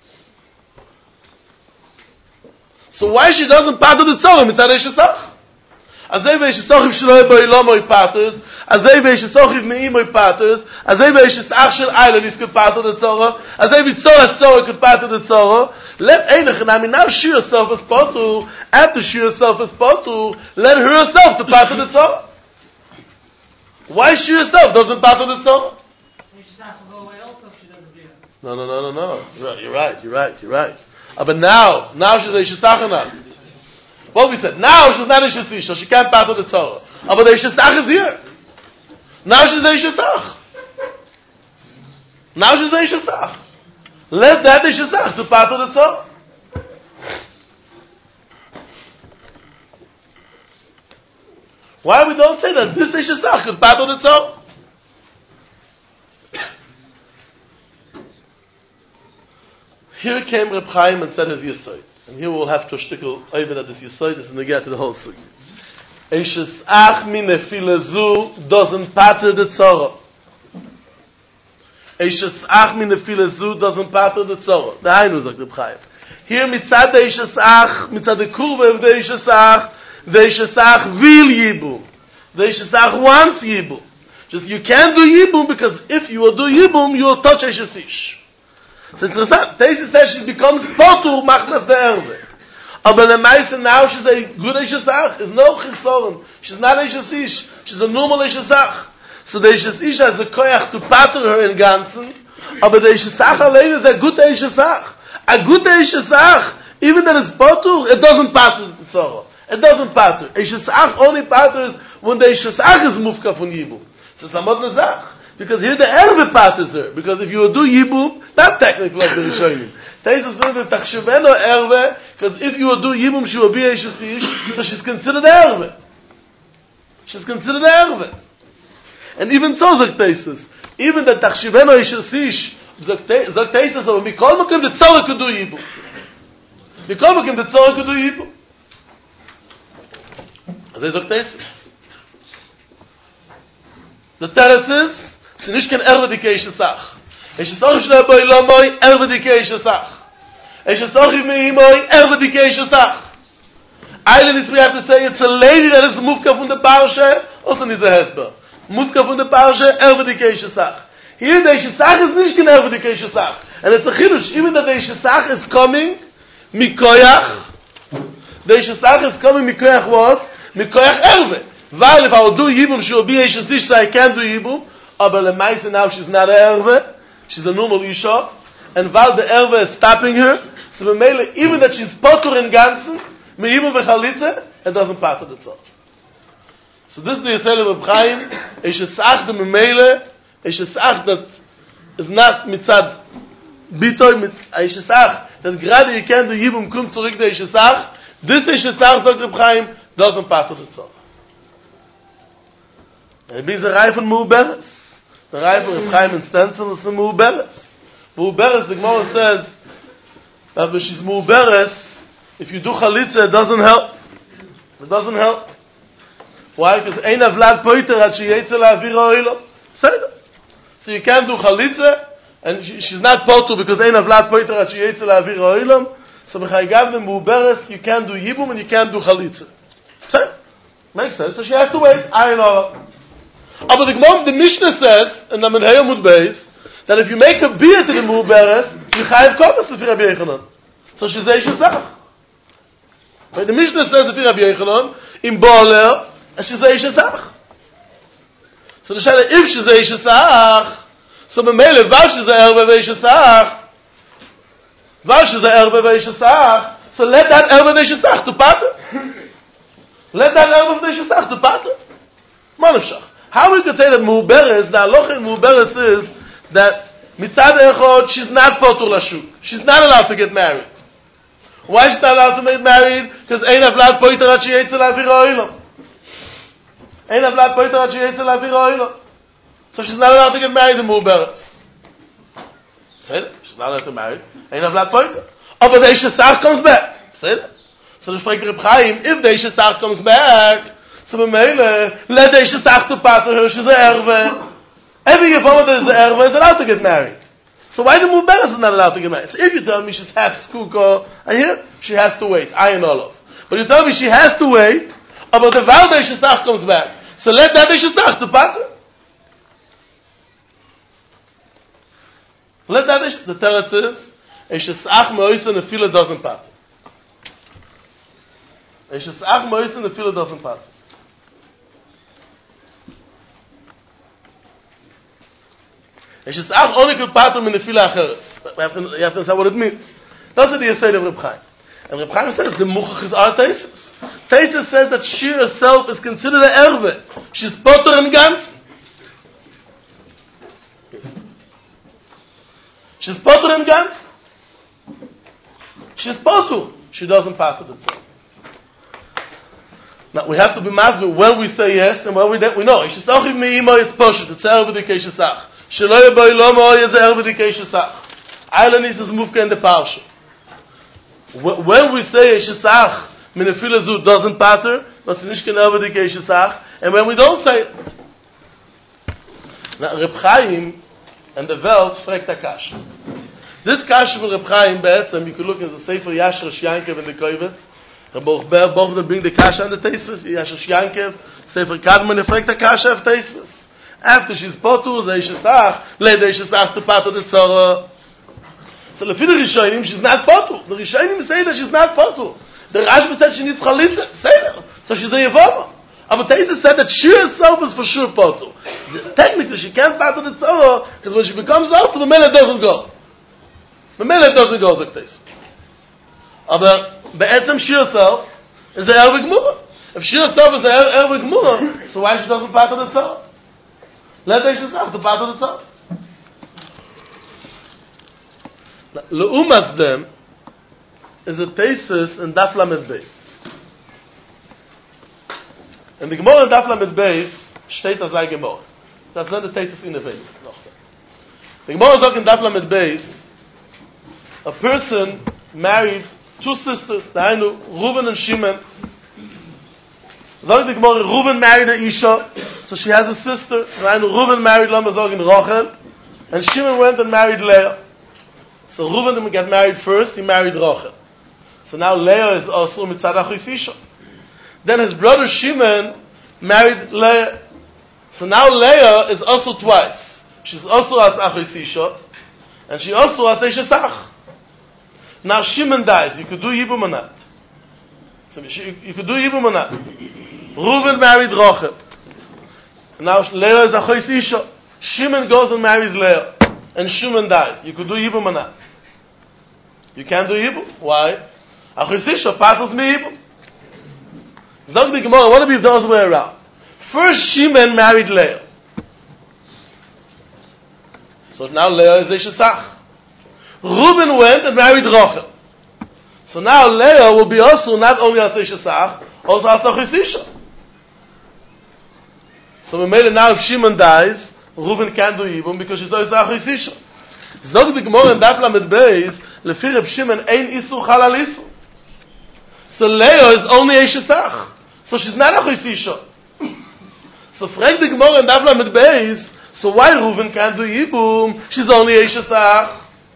So why she doesn't pater the tzorah? It's not Ishesach. Azay ve'Ishesach if shloi bo'ilomo paters. Azay ve'Ishesach if me'imo paters. Azay ve'Ishesach shel Eilen is could pater the tzorah. Azay ve'Tzorah tzorah could pater the tzorah. Let Einach, I mean now she herself is potu, after she herself is potu, let her herself to pater the tzorah. Why she herself doesn't pater the tzorah? No, no, no, no, no. You're right, you're right, you're right. Uh, but now, now she's a Ishesach now. What we said, now she's not a Ishesish, so she can't pater the tzorah. Uh, but the Ishesach is here. Now she's a Ishesach. Now she's a Ishesach. Let that Ishesach to pater the tzorah. Why we don't say that this Ishesach could pater the tzorah? Here came Reb Chaim and said his Yesod. And here we'll have to shtickle over that this Yesod is in the get to the whole thing. Ishesach min nefilezu doesn't pater the tzorah. Ishesach min nefilezu doesn't pater the tzorah. The Hainu sagt Reb Chaim. Here mitzad the Ishesach, mitzad the kurva of the Ishesach, the Ishesach will yibum. The Ishesach wants yibum. Just you can't do yibum because if you will do yibum, you will touch Ishesish. It's interessant. Taisus says she becomes potur machnas the erve. Aber the meise now she's a good Ishesach. There's no chisoron. She's not a Ishesish. She's a normal Ishesach. So the Ishesish has the koyach to pater her in ganzen. Aber the Ishesach alone is a good Ishesach. A good Ishesach, even that it's potur, it doesn't pater the tzorah. It doesn't pater. Ishesach only paters when the Ishesach is mufka from Yibum. So it's a modern zach. Because here the erve paters her. Because if you do Yibum, not technically like the Rishonim. Taisus says that tachsheveno erve, because if you will do Yibum, she will be a Ishesish, so she's considered erve. She's considered erve. And even so, sagt Taisus, even the tachsheveno Ishesish, sagt Taisus, aber mikol makim the tzorah could do Yibum. Mikol makim the tzorah could do Yibum. As sagt Taisus. The teretz is, sie nicht kein erve dike Ishesach. Ishesach shloi bo'ilomo erve dike Ishesach. Ishesach if me'imoi erve dike Ishesach. Eilen is we have to say it's a lady that is mufka from the parsha, also needs a hesber. Mufka from the parsha, erve dike Ishesach. Here the Ishesach is nicht kein erve dike Ishesach. And it's a chidush, even that the Ishesach is coming mikoyach. The Ishesach is coming mikoyach what? Mikoyach erve. Weil if I will do Yibum, she will be a Ishesish, so I can't do Yibum. Aber the Meise now she's not a erve. she's a normal Isha, and while the Erwe is stopping her, so Memele, even that she's potur in Ganzen, Me'imu v'chalitze, it doesn't pass the tzor. So this is the Yisrael of Reb Chaim, Eish Esach the Memele, Eish Esach that is not mitzad bitoy, mit Eish Esach, that gerade you can do Yibum kum zurück the Eish Esach, this Eish Esach, sagt Reb Chaim, doesn't pass the tzor. And it is a Rai von Mu'beres. The Rai von Reb Chaim in Stenzel is a Mu'beres. Mu'beres, the Gemara says, that when she's Mu'beres, if you do chalitza, it doesn't help. It doesn't help. Why? Because ein avlad poiter at she yetzel la'avir ha'olam. So you can't do chalitza, and she, she's not poter because ein avlad poiter at she yetzel la'avir ha'olam. So b'chaygav the mu'beres, you can't do yibum and you can't do chalitza. Makes sense. So she has to wait. I know. But the Gemara, the Mishnah says, in the Menhei Amud Beis, that if you make a beer to the mu'beres, you chayav kodas to Rabbi Yechanan. So she's a shazach. Right? The Mishnah says if you Rabbi Yechanan, in Bo'aler, and she's a shazach. So the Shaila, if she's a shazach, so Memele, while she's a erbe ve'shazach, while she's a erbe ve'shazach, so let that erbe ve'shazach to pater. Let that erbe ve'shazach to pater. Manavshach. How we could say that Mu'beres, the halacha in Mu'beres is that mitzad echod, she's not potur lashuk. She's not allowed to get married. Why is she not allowed to get married? Because ein avlad poiter at she yetzel la'avir ha'olam. Ein avlad poiter at she yetzel la'avir ha'olam. So she's not allowed to get married in Mu'beres. Say that? She's not allowed to marry. Ein avlad poiter. Oh, but the Ishesach comes back. Say that? So the Frek Reb Chaim, if the Ishesach comes back, so Memele, let the Ishesach to pass her, she's a erve. Every Yevamah that is an erve is allowed to get married. So why the Mu'beres is not allowed to get married? So if you tell me she's half skuko, I hear she has to wait. I and Olav. But you tell me she has to wait, about the Val the Ishesach comes back. So let that Ishesach to pater. Let that Ishesach, the Teretz is, Ishesach me'oisen the fila doesn't pater. Ishesach me'oisen the fila doesn't pater. Ishesach only could pater in the fila acheres. You have to understand what it means. That's what the Yisrael of Reb Chaim. And Reb Chaim says the muchach is our Teisus. Teisus says that she herself is considered an erve. She's poter in ganz. She's poter in ganz. She's poter. She doesn't pater the tzor. Now we have to be masber when we say yes and when we don't. We know. Ishesach me'imo it's poshet. It's erve the keishesach. Shelo yeboi lomo it's erve the keishesach. Eilen is mufka in the parsha. When we say Ishesach Minefila Zu doesn't pater, but Nishken Erve Dikei Ishesach, and when we don't say it. Now Reb Chaim and the Welt fragt a Kash. This Kash for Reb Chaim Be'etzem, you could look in the Sefer Yasher Shyankev in the Kovetz, Reb Bochber, Bochber bring the Kash on the Teisves, Yasher Shyankev, Sefer Kadmon, and fragt a Kash of Teisves. After she's potur, the Ishesach, let the Ishesach to pater the Tzorah. So the Rishonim, she's not potur. The Rishonim say that she's not potur. The Rashba said she needs chalitza. Say that. So she's a Yevama. But Teisa said that she herself is for sure potur. Just technically, she can't pater the Tzorah, because when she becomes out, the Mela doesn't go. The Mela doesn't go, like Teisa. But the Etzem, she herself is the Erve Gemura. If she herself is the Erve Gemura, so why she doesn't pater the Tzorah? Let her herself to pater the Tzorah. Leumas them is a thesis in Daf Lamed Beis. In the Gemara in Daf Lamed Beis steht das ein Gemara. Das ist the thesis in the Welt. The Gemara sagt in Daf Lamed Beis, a person married two sisters, the Hainu, Reuven and Shimon. Sagt the Gemara, Reuven married a Isha, so she has a sister. The Hainu, Reuven married, let me say, Rachel, and Shimon went and married Leah. So Reuven didn't get married first, he married Rachel. So now Leah is also mitzad achos Isha. Then his brother Shimon married Leah. So now Leah is also twice. She's also at achos Isha, and she also at Ishesach. Now Shimon dies. You could do Yibum or not. So you could do Yibum or not. Reuven married Rachel. Now Leah is achos Isha. Shimon goes and marries Leah. and Shimon dies. You could do Yibum or not. You can't do Yibum. Why? Achisisha patels me Yibum. Zog the Gemara, what if it the other way around? First Shimon married Leah. So now Leah is Eishesach. Reuben went and married Rachel. So now Leah will be also not only as Eishesach, also as Achisisha. So we made it now if Shimon dies, Reuben can't do Yibum because she's always Achisisha. Zog the Gemara in Daf Lamed Beis, Lefi Reb Shimon ein Isur Chalal Isur. So Leah is only Eishesach. So she's not Achisisha. So frag the Gemara in Daf Lamed Beis, so why Reuven can't do Yibum? She's only Eishesach.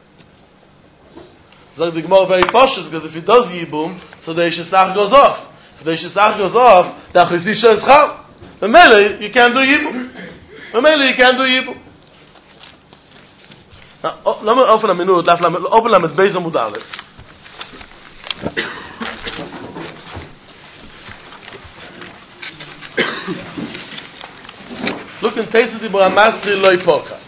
So the Gemara very posh, because if he does Yibum, so the Eishesach goes off. If the Eishesach goes off, the Achisisha is Chal. Memele, you can't do Yibum. Memele, you can't do Yibum. Now, oh, let me open a minute, open Lamed Beis Amud Aleph. Look in Teisah Dibur HaMasri Lo Yipoka.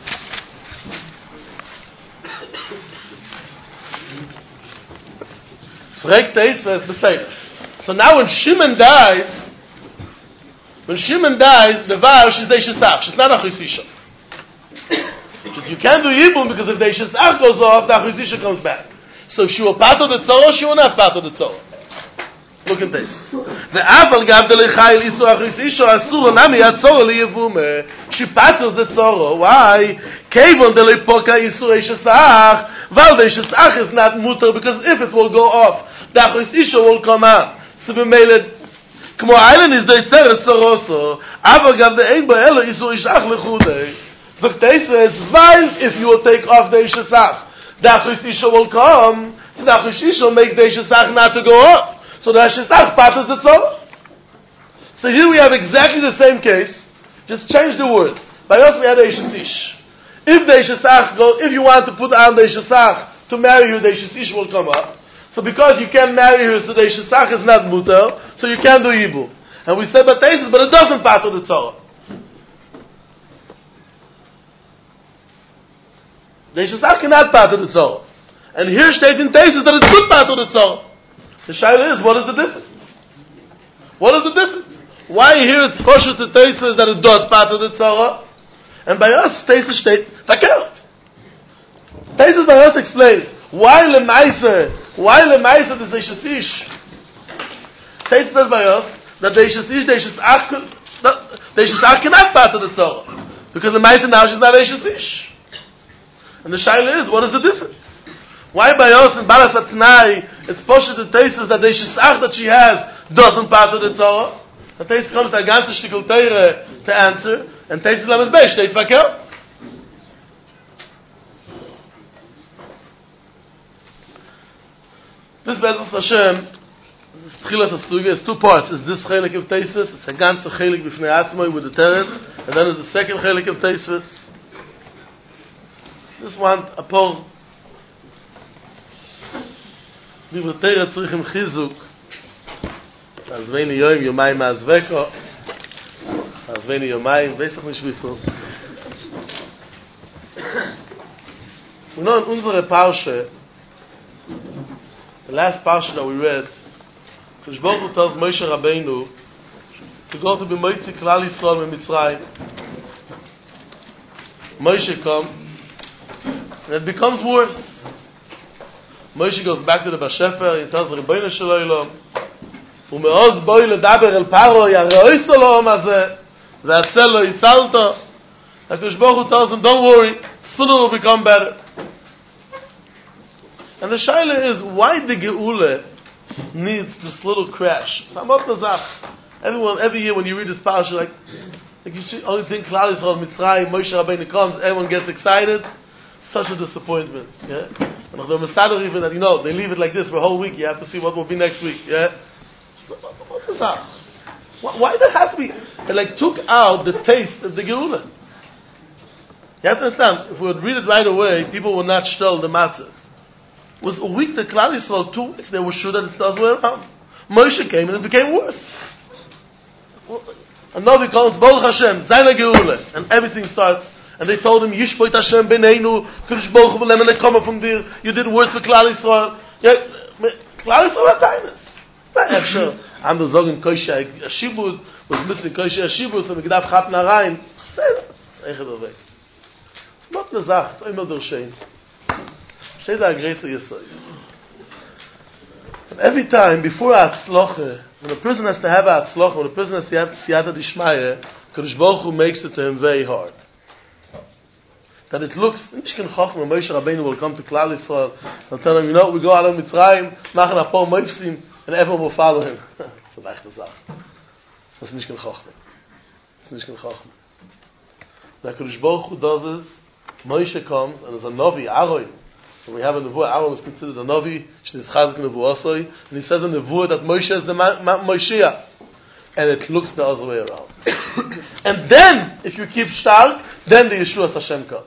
Frag Teisah is beside. So now when Shimon dies, when Shimon dies, the vow she's Eishesach. She's not Achisisha. You can't do Yibum because if the Eishesach goes off, the Achisisha comes back. So if she will part of the Tzorah, she will not part of the Tzorah. Look at this. The Aval gab de lechayil isu Achisisha asur nami atzorah liyevume. She patters the Tzorah. Why? Kevon de lepoka isu Eishesach. Well, the Eishesach is not mutter because if it will go off, the Achisisha will come out. So we made it. Kmo Eilen is the Tzorah Tzoroso. Aval gab de ein ba elo isu Eishesach lechudei. So Teisah is, while if you will take off the Eishesach, the Achisisha will come, so the Achisisha makes the Eishesach not to go off. So the Eishesach patters the Tzorah. So here we have exactly the same case, just change the words. By us we had Eishesish. If the Eishesach goes, if you want to put on the Eishesach to marry her, the Eishesish will come up. So because you can't marry her, so the Eishesach is not muter, so you can't do Yibum. And we said but Teisah, but it doesn't patter the Tzorah. The Eishesach cannot part of the Tzorah. And here states in Teisah that it's good part of the Tzorah. The Shaila is, what is the difference? What is the difference? Why here it's kosher to Teisah is that it does part of the Tzorah, and by us Teisah state takert. Teisah by us explains why lemaisa, why lemaisa this Eishesish. Teisah says by us that the Eishesish, the Eishesach, the Eishesach cannot part of the Tzorah because the Maisa now she's not Eishesish. And the Shaila is, what is the difference? Why by us in Balas Atnai, it's poshed the Teisah that the Eishesach that she has doesn't part of the Tzorah? The Teisah comes to a ganze Shtickl Teire to answer, and Teisah Lamed Beis steht verkehrt. This Bezos Hashem, this Tchilas HaSugya, is two parts. It's this Chelik of Teisah, it's a ganze Chelik b'fnei Atzmai with the Teretz, and then there's the second Chelik of Teisah. This one, a poor Divrei Torah tzrichim chizuk azveini yoyim yomayim ma'azveko azveini yomayim weiß ich nicht wie viel. We know in unsere Parsha, the last Parsha that we read, Kadosh Baruch Hu tells Moshe Rabbeinu to go to be Moitzi Klal Yisrael from Mitzrayim. Moshe comes, and it becomes worse. Moshe goes back to the Bashefer, he tells the Rebbeinu Shalom, ומעוז בואי לדבר אל פרו, יראה סלום הזה, ועשה לו יצלתו. HaKadosh Baruch Hu tells him, don't worry, soon it will become better. And the Shaila is, why the Geula needs this little crash? Everyone, every year when you read this parasha, like, like you should only think Klal Yisrael, Mitzrayim, Moshe Rabbeinu comes, everyone gets excited. Such a disappointment. Yeah? And the Masada even that, you know, they leave it like this for a whole week. You have to see what will be next week. Yeah? So, what, what is that? Why, why there has to be? It like took out the taste of the Geula. You have to understand, if we would read it right away, people would not shtel the matzah. It was a week that Klal Yisrael, two weeks, they were sure that it does way around. Moshe came and it became worse. And now he calls Baruch Hashem, Zayna Geula, and everything starts, and they told him, Yishpoit Hashem Beneinu, Kodesh Baruch Hu V'lem, and they come up from there, you did worse for Klal Yisrael. Yeah, Klal Yisrael had tainas. But after, I'm the Zogin Koisha Ashibud, was missing Koisha Ashibud, so we could have Chat Narayin. Say that. Eichel Ovek. It's not the Zach, it's Eimel Der Shein. Steht da Gresa Yisrael. And every time, before a Tzloche, when a person has to have a Tzloche, when a person has to have Siyata Dishmaya, Kodesh Baruch Hu makes it to him very hard. That it looks, Mishkan Chochma, Moshe Rabbeinu will come to Klal Yisrael, they'll tell him, you know, we go out of Mitzrayim, machen a paar Moifsim, and everyone will follow him. That's a leichte Sache. That's Mishkan Chochma. That's Mishkan Chochma. When Kodesh Baruch Hu does this, Moshe comes, and there's a Novi, Aaron. When we have a Nevuah, Aaron was considered a Novi, Shniz Chazak Nevuah Osoi, and he says in Nevuah that Moshe is the Ma- Ma- Moshiach. And it looks the other way around. And then, if you keep stark, then the Yeshua Hashem comes.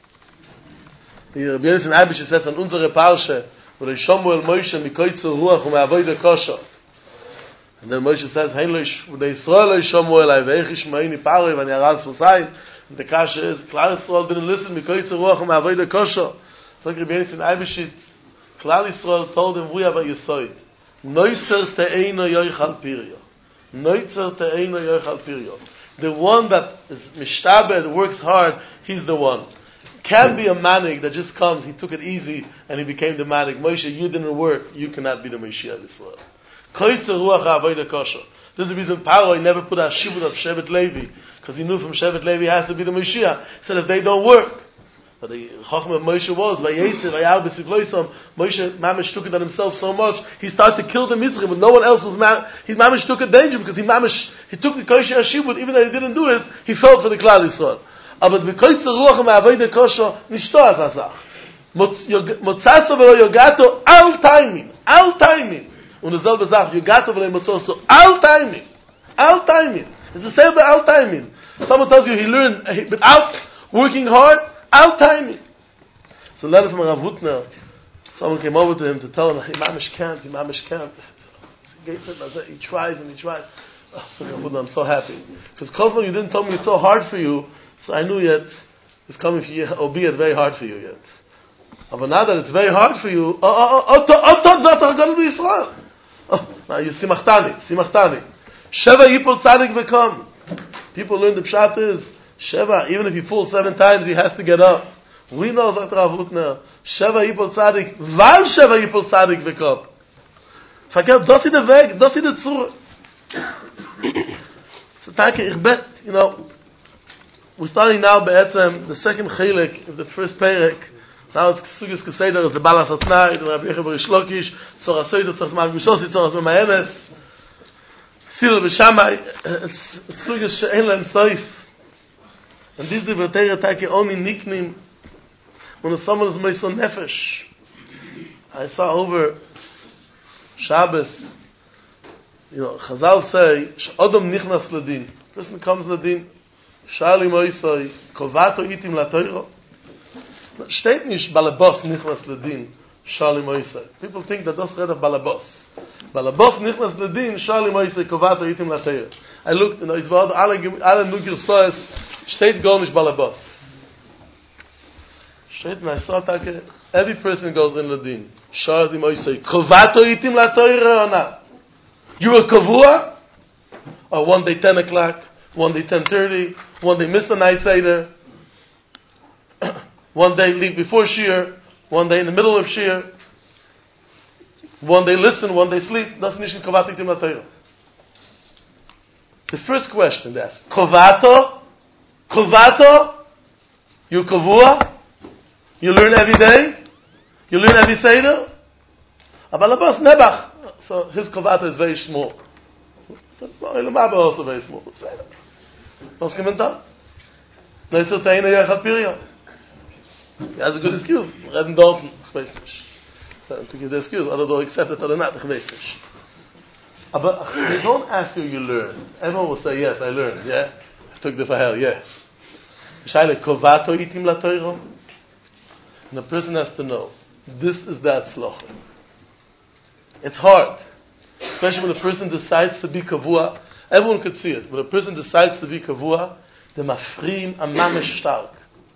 The Rabbi Yonasan Abish says on unsere Parshe, where they Shomuel Moshe mikoitzu ruach u'me'avoida kosher. And then Moshe says, Hein lo Yisrael lo Shomuel ay ve'ech yishmaini paroi v'ani aras v'sayin. And the kasha is, Klal Yisrael didn't listen, mikoitzu ruach u'me'avoida kosher. So Rabbi Yonasan Abish, Klal Yisrael told him, we have a Yisoid. Noitzer te'eino yoichal piryo. Noitzer te'eino yoichal piryo. The one that is mishtabed, works hard, he's the one. Can't be a manik that just comes, he took it easy, and he became the manik. Moshe, you didn't work, you cannot be the Mashiach of Israel. Koitzer ruach ha'avoda kosher. This is the reason Paro never put a shibud of Shevet Levi, because he knew from Shevet Levi has to be the Mashiach. He said if they don't work, but the Chacham of Moshe was, Vayetze, Vayar B'Sivloisam, Moshe Mamish took it on himself so much, he started to kill the Mitzrim, but no one else was, ma- he Mamish took a danger, because he Mamish, he took the Koisha Ashibud, even though he didn't do it, he fell for the Klal Yisrael. Aber mit Koitzer Ruach Ma'avoda Kosher, nicht so as a Sach. Motzaso v'lo Yogato, all timing, all timing. Und dasselbe sagt, Yogato v'lo Motzaso, all timing, all timing. It's the same by all timing. Someone tells you he learned without working hard, all timing. So learn from Rav Hutner. Someone came over to him to tell him, he mamish can't, he mamish can't. He tries and he tries. Oh, so Rav Hutner, I'm so happy. Because Kofar, you didn't tell me it's so hard for you, so I knew yet it's coming for you, albeit very hard for you yet. But now that it's very hard for you, oh, oh, oh, oh, oh, that's going to be Israel. Oh, now you simachtani, simachtani. Sheva yipol tzadik v'kom. People learn the pshat is, Sheva, even if he falls seven times, he has to get up. We know that Rav Hutner, Sheva yipol tzadik, val Sheva yipol tzadik v'kom. Forget, das ist der Weg, das ist der Zurück. So, danke, ich bet, you know, we're starting now, be'etzem, the second chilek of the first perek. Now it's Sugas Keseder, it's the Balas Atnai, the Rabbi Yechaber Shlokish, Tzor HaSoid, Tzor HaSmav Mishosi, Tzor HaSmav Ma'emes, Sil B'Shamai, it's Sugas She'en Lehem Soif. And these Divrei Torah take only nickname when someone is Meisel Nefesh. I saw over Shabbos, you know, Chazal say, She'odom Nichnas Ladin. Person comes Ladin, Shali Moisoi, Kovato Itim LaToiro. Steht nicht Balabos Nichnas Ladin, Shali Moisoi. People think that that's read of Balabos. Balabos Nichnas Ladin, Shali Moisoi, Kovato Itim LaToiro. I looked, and it's about alle Nugir Soes, steht gar nicht Balabos. Steht, and I saw that every person goes in Ladin, Shali Moisoi, Kovato Itim LaToiro or not. You a Kavua? Or one day ten o'clock, one day ten thirty, one day miss the night Seder, one day leave before Shir, one day in the middle of Shir, one day listen, one day sleep. That's nicht Kovato Itim LaToiro. The first question they ask, Kovato? Kovato? You Kavua? You learn every day? You learn every Seder? Abalabas Nebach. So his Kovato is very small. Elamaba also very small. What's coming down? He has a good excuse. Reden Dalton. Ich weiß nicht. To give the excuse. Other though accept it or not. Ich weiß nicht. But they don't ask you you learn. Everyone will say, yes, I learned. Yeah? I took the Fahel. Yeah. Shaila, Kovato itim LaToiro? And the person has to know. This is that Tzlocha. It's hard. Especially when a person decides to be Kavua. Everyone could see it. When a person decides to be Kavua, the mafrim are mamish stark.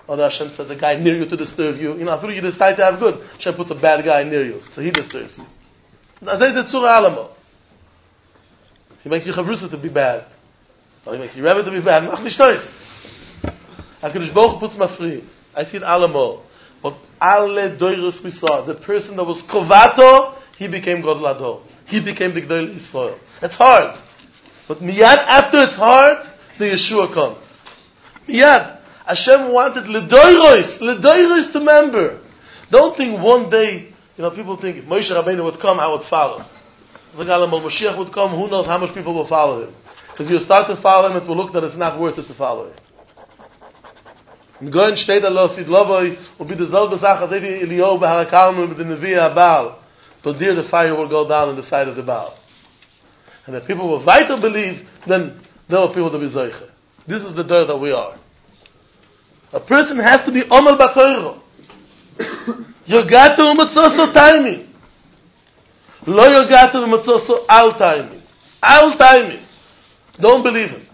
Or Hashem sends a guy near you to disturb you. You know, after you decide to have good, Hashem puts a bad guy near you, so he disturbs you. That's the Tzura Alamo. He makes you Chavrusa to be bad. Or he makes you Rebbe to be bad. Mach nicht tois. HaKadosh Baruch Hu puts me free. I see it Alamo. But alle Doirus we saw, the person that was Kovato, he became God Lado. He became the Gdol Yisrael. It's hard. But miyad after it's hard, the Yeshua comes. Miyad. Hashem wanted Ledoiros, Ledoiros to remember. Don't think one day, you know, people think if Moshe Rabbeinu would come, I would follow. It's like Alam Mashiach would come, who knows how much people will follow him. Because you start to follow him, it will look that it's not worth it to follow him. And going steht Allah Sid Lovoi will be the selbe Sache as if Eliyahu B'Harakarmel with the Nevi HaBaal. But there the fire will go down on the side of the Baal. And if people will weiter believe, then there are people to be Zoiche. This is the dirt that we are. A person has to be Omer B'Toiro. Yogato U'Matzoso Taimi. Lo Yogato U'Matzoso Al Taimi. Al Taimi. Don't believe him.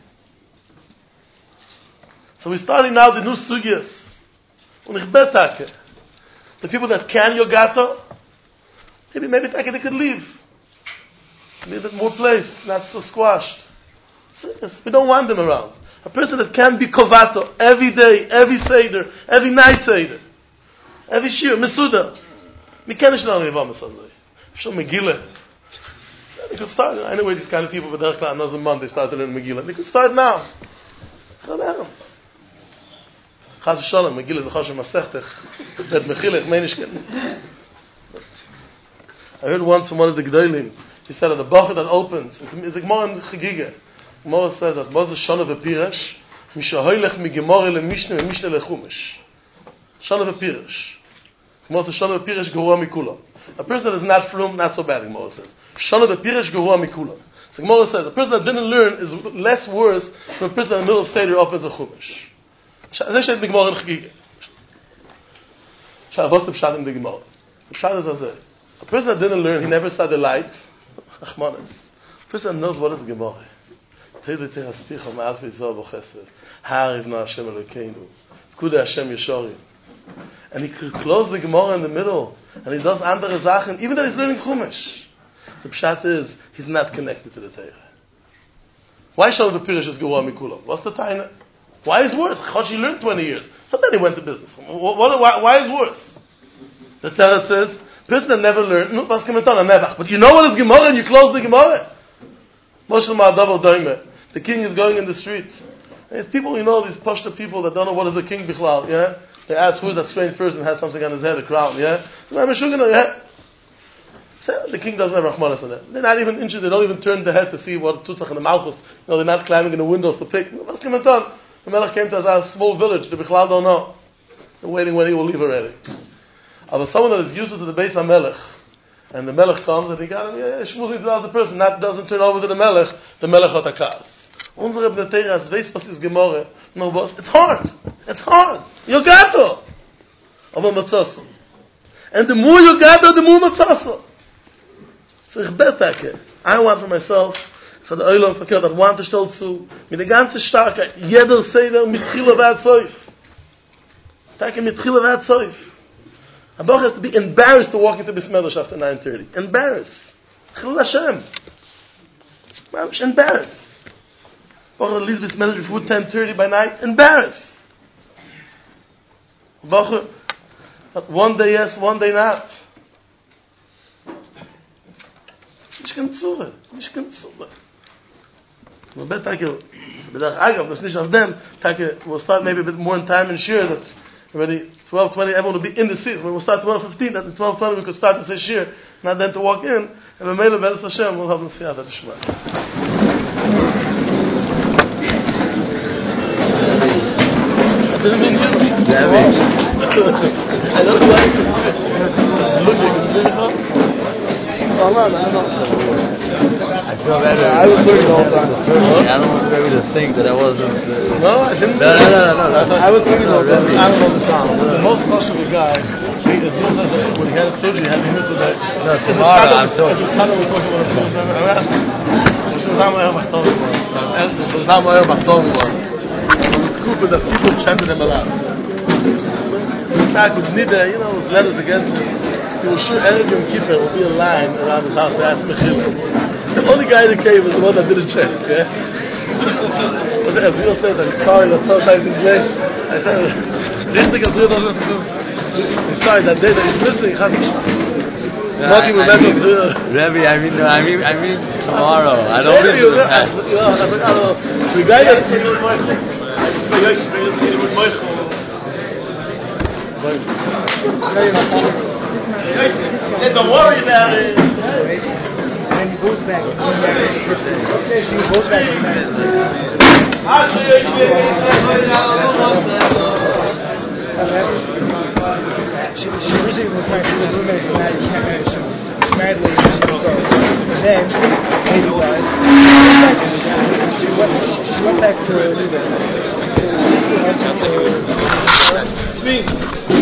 So we're starting now the new sugyas. Und ich betake. The people that can Yogato, maybe maybe they could leave. Maybe a bit more place, not so squashed. So yes, we don't want them around. A person that can be kovato every day, every seder, every night seder, every shir, mesuda. We can't know any of them. Show Megillah. They could start. I know where these kind of people, but they're not another month they start to learn Megillah. They could start now. Don't let them. Chas v'sholem, Megillah is a choshev masechtech. That mechilech, meinishken. I heard once from one of the G'daylim, he said that the Bacher that opens, it's a Gemara in Chagigah. Gemara says that Moses Shana v'Pirish, Mishahoylech mi Gemara le Mishnah ve Mishnah le Chumash. Shana v'Pirish. Gemara says Shana v'Pirish Gehua mikulam. A person that is not from, not so bad, Gemara says. Shana v'Pirish Gehua mikulam. So Gemara says, a person that didn't learn is less worse than a person in the middle of Seder opens a Chumash. That's the Gemara in Chagigah. Shana, what's the Pshat in the Gemara? The Pshat is as a A person that didn't learn, he never saw the light. Achmanis. A person that knows what is Gemara. Teile te hasticha ma'alf yizor b'chesed. Ha'ariv na Hashem Elokeinu. V'kude Hashem Yeshorim. And he could close the Gemara in the middle. And he does andere Sachen, even though he's learning Chumash. The pshat is, he's not connected to the Torah. Why shall the Pirish is Gehua mikulam? What's the Taina? Why is it worse? Choshi learned twenty years. So then he went to business. What, what, why, why is it worse? The Torah says, person that never learned, no, was kommt on a Nevach. But you know what is Gemara and you close the Gemara. Moshe Ma'adav Doime. The king is going in the street. And there's people, you know, these Pashta people that don't know what is a king Bichlal, yeah? They ask who is that strange person that has something on his head, a crown, yeah? I'm a shugana, yeah? So the king doesn't have Rahmanas on it. They're not even interested, they don't even turn the head to see what Tutzach in the Malchus. You know, they're not climbing in the windows to pick. What's kommt on? The Melech came to a small village, the Bichlal don't know. They're waiting when he will leave already. But someone that is used to the Beis HaMelech, and the Melech comes and he got him, yeah, shmuzing to the person, that doesn't turn over to the Melech, the Melech hat a kas. Unsere Bnei Torah, as weiß was is Gemara, no boss, it's hard, it's hard, Yogato, aber Matzoso. And the more Yogato, the more Matzoso. So ich betake, I want for myself, for the Oilom, for that want to stell zu, mit der ganze starke, jeder Seder, mit Chila v'ad Zoif. Take mit Chila v'ad Zoif. A Bach has to be embarrassed to walk into Bismillah after nine thirty. Embarrassed. Chilul Hashem. Mamish, embarrassed. Bach that leaves Bismillah before ten thirty by night. Embarrassed. Bach that one day yes, one day not. Nicht kann zuhören. Nicht kann zuhören. Aber bet Tage, bedach Agav, das nicht auf dem, Tage, we'll start maybe a bit more in time and share that already twelve twenty, everyone will be in the seat. When we'll start twelve fifteen, that in twelve twenty we could start to say shir, not then to walk in, and when Mele Be'ez Hashem, we'll have them see how that Shema. I didn't mean guilty. I don't like to sit. Look, you can see yourself? Oh, no, no, no. I feel better. Yeah, I was learning all the time. Huh? I don't want everybody to think that I wasn't. Uh, no, I didn't. No, no, no, no, no. I was thinking no, about this. really. I don't understand. The most possible guy, he is most of the, when he had surgery, he had to miss a day. No, tomorrow I'm talking. If the Tana was talking about a surgery, I asked him. She was not my Bachtovi one. She was not my Bachtovi one. But it's cool that people chanted him aloud. back with Nida, you know, with letters against him. He was sure Erev Yom Kippur will be a line around his house to ask Mechila. The only guy that came was the one that didn't check, yeah? As Will said, I'm sorry that sometimes he's late. I said, richtig, as Will doesn't do. He's sorry, that day that he's missing, he has to... Mocking with Mendel's Will. Rebbe, I mean, I mean, I mean tomorrow. I don't Maybe mean you to will. the I past. was like, oh, the guy that's... He said, don't worry about it. And he goes back. Okay, she goes back. She, she originally was married to the roommates, and now you can't marry. She, she married lady, she was old. And then, lady died. She went, she, she went back to New York. So she was also... Sweet.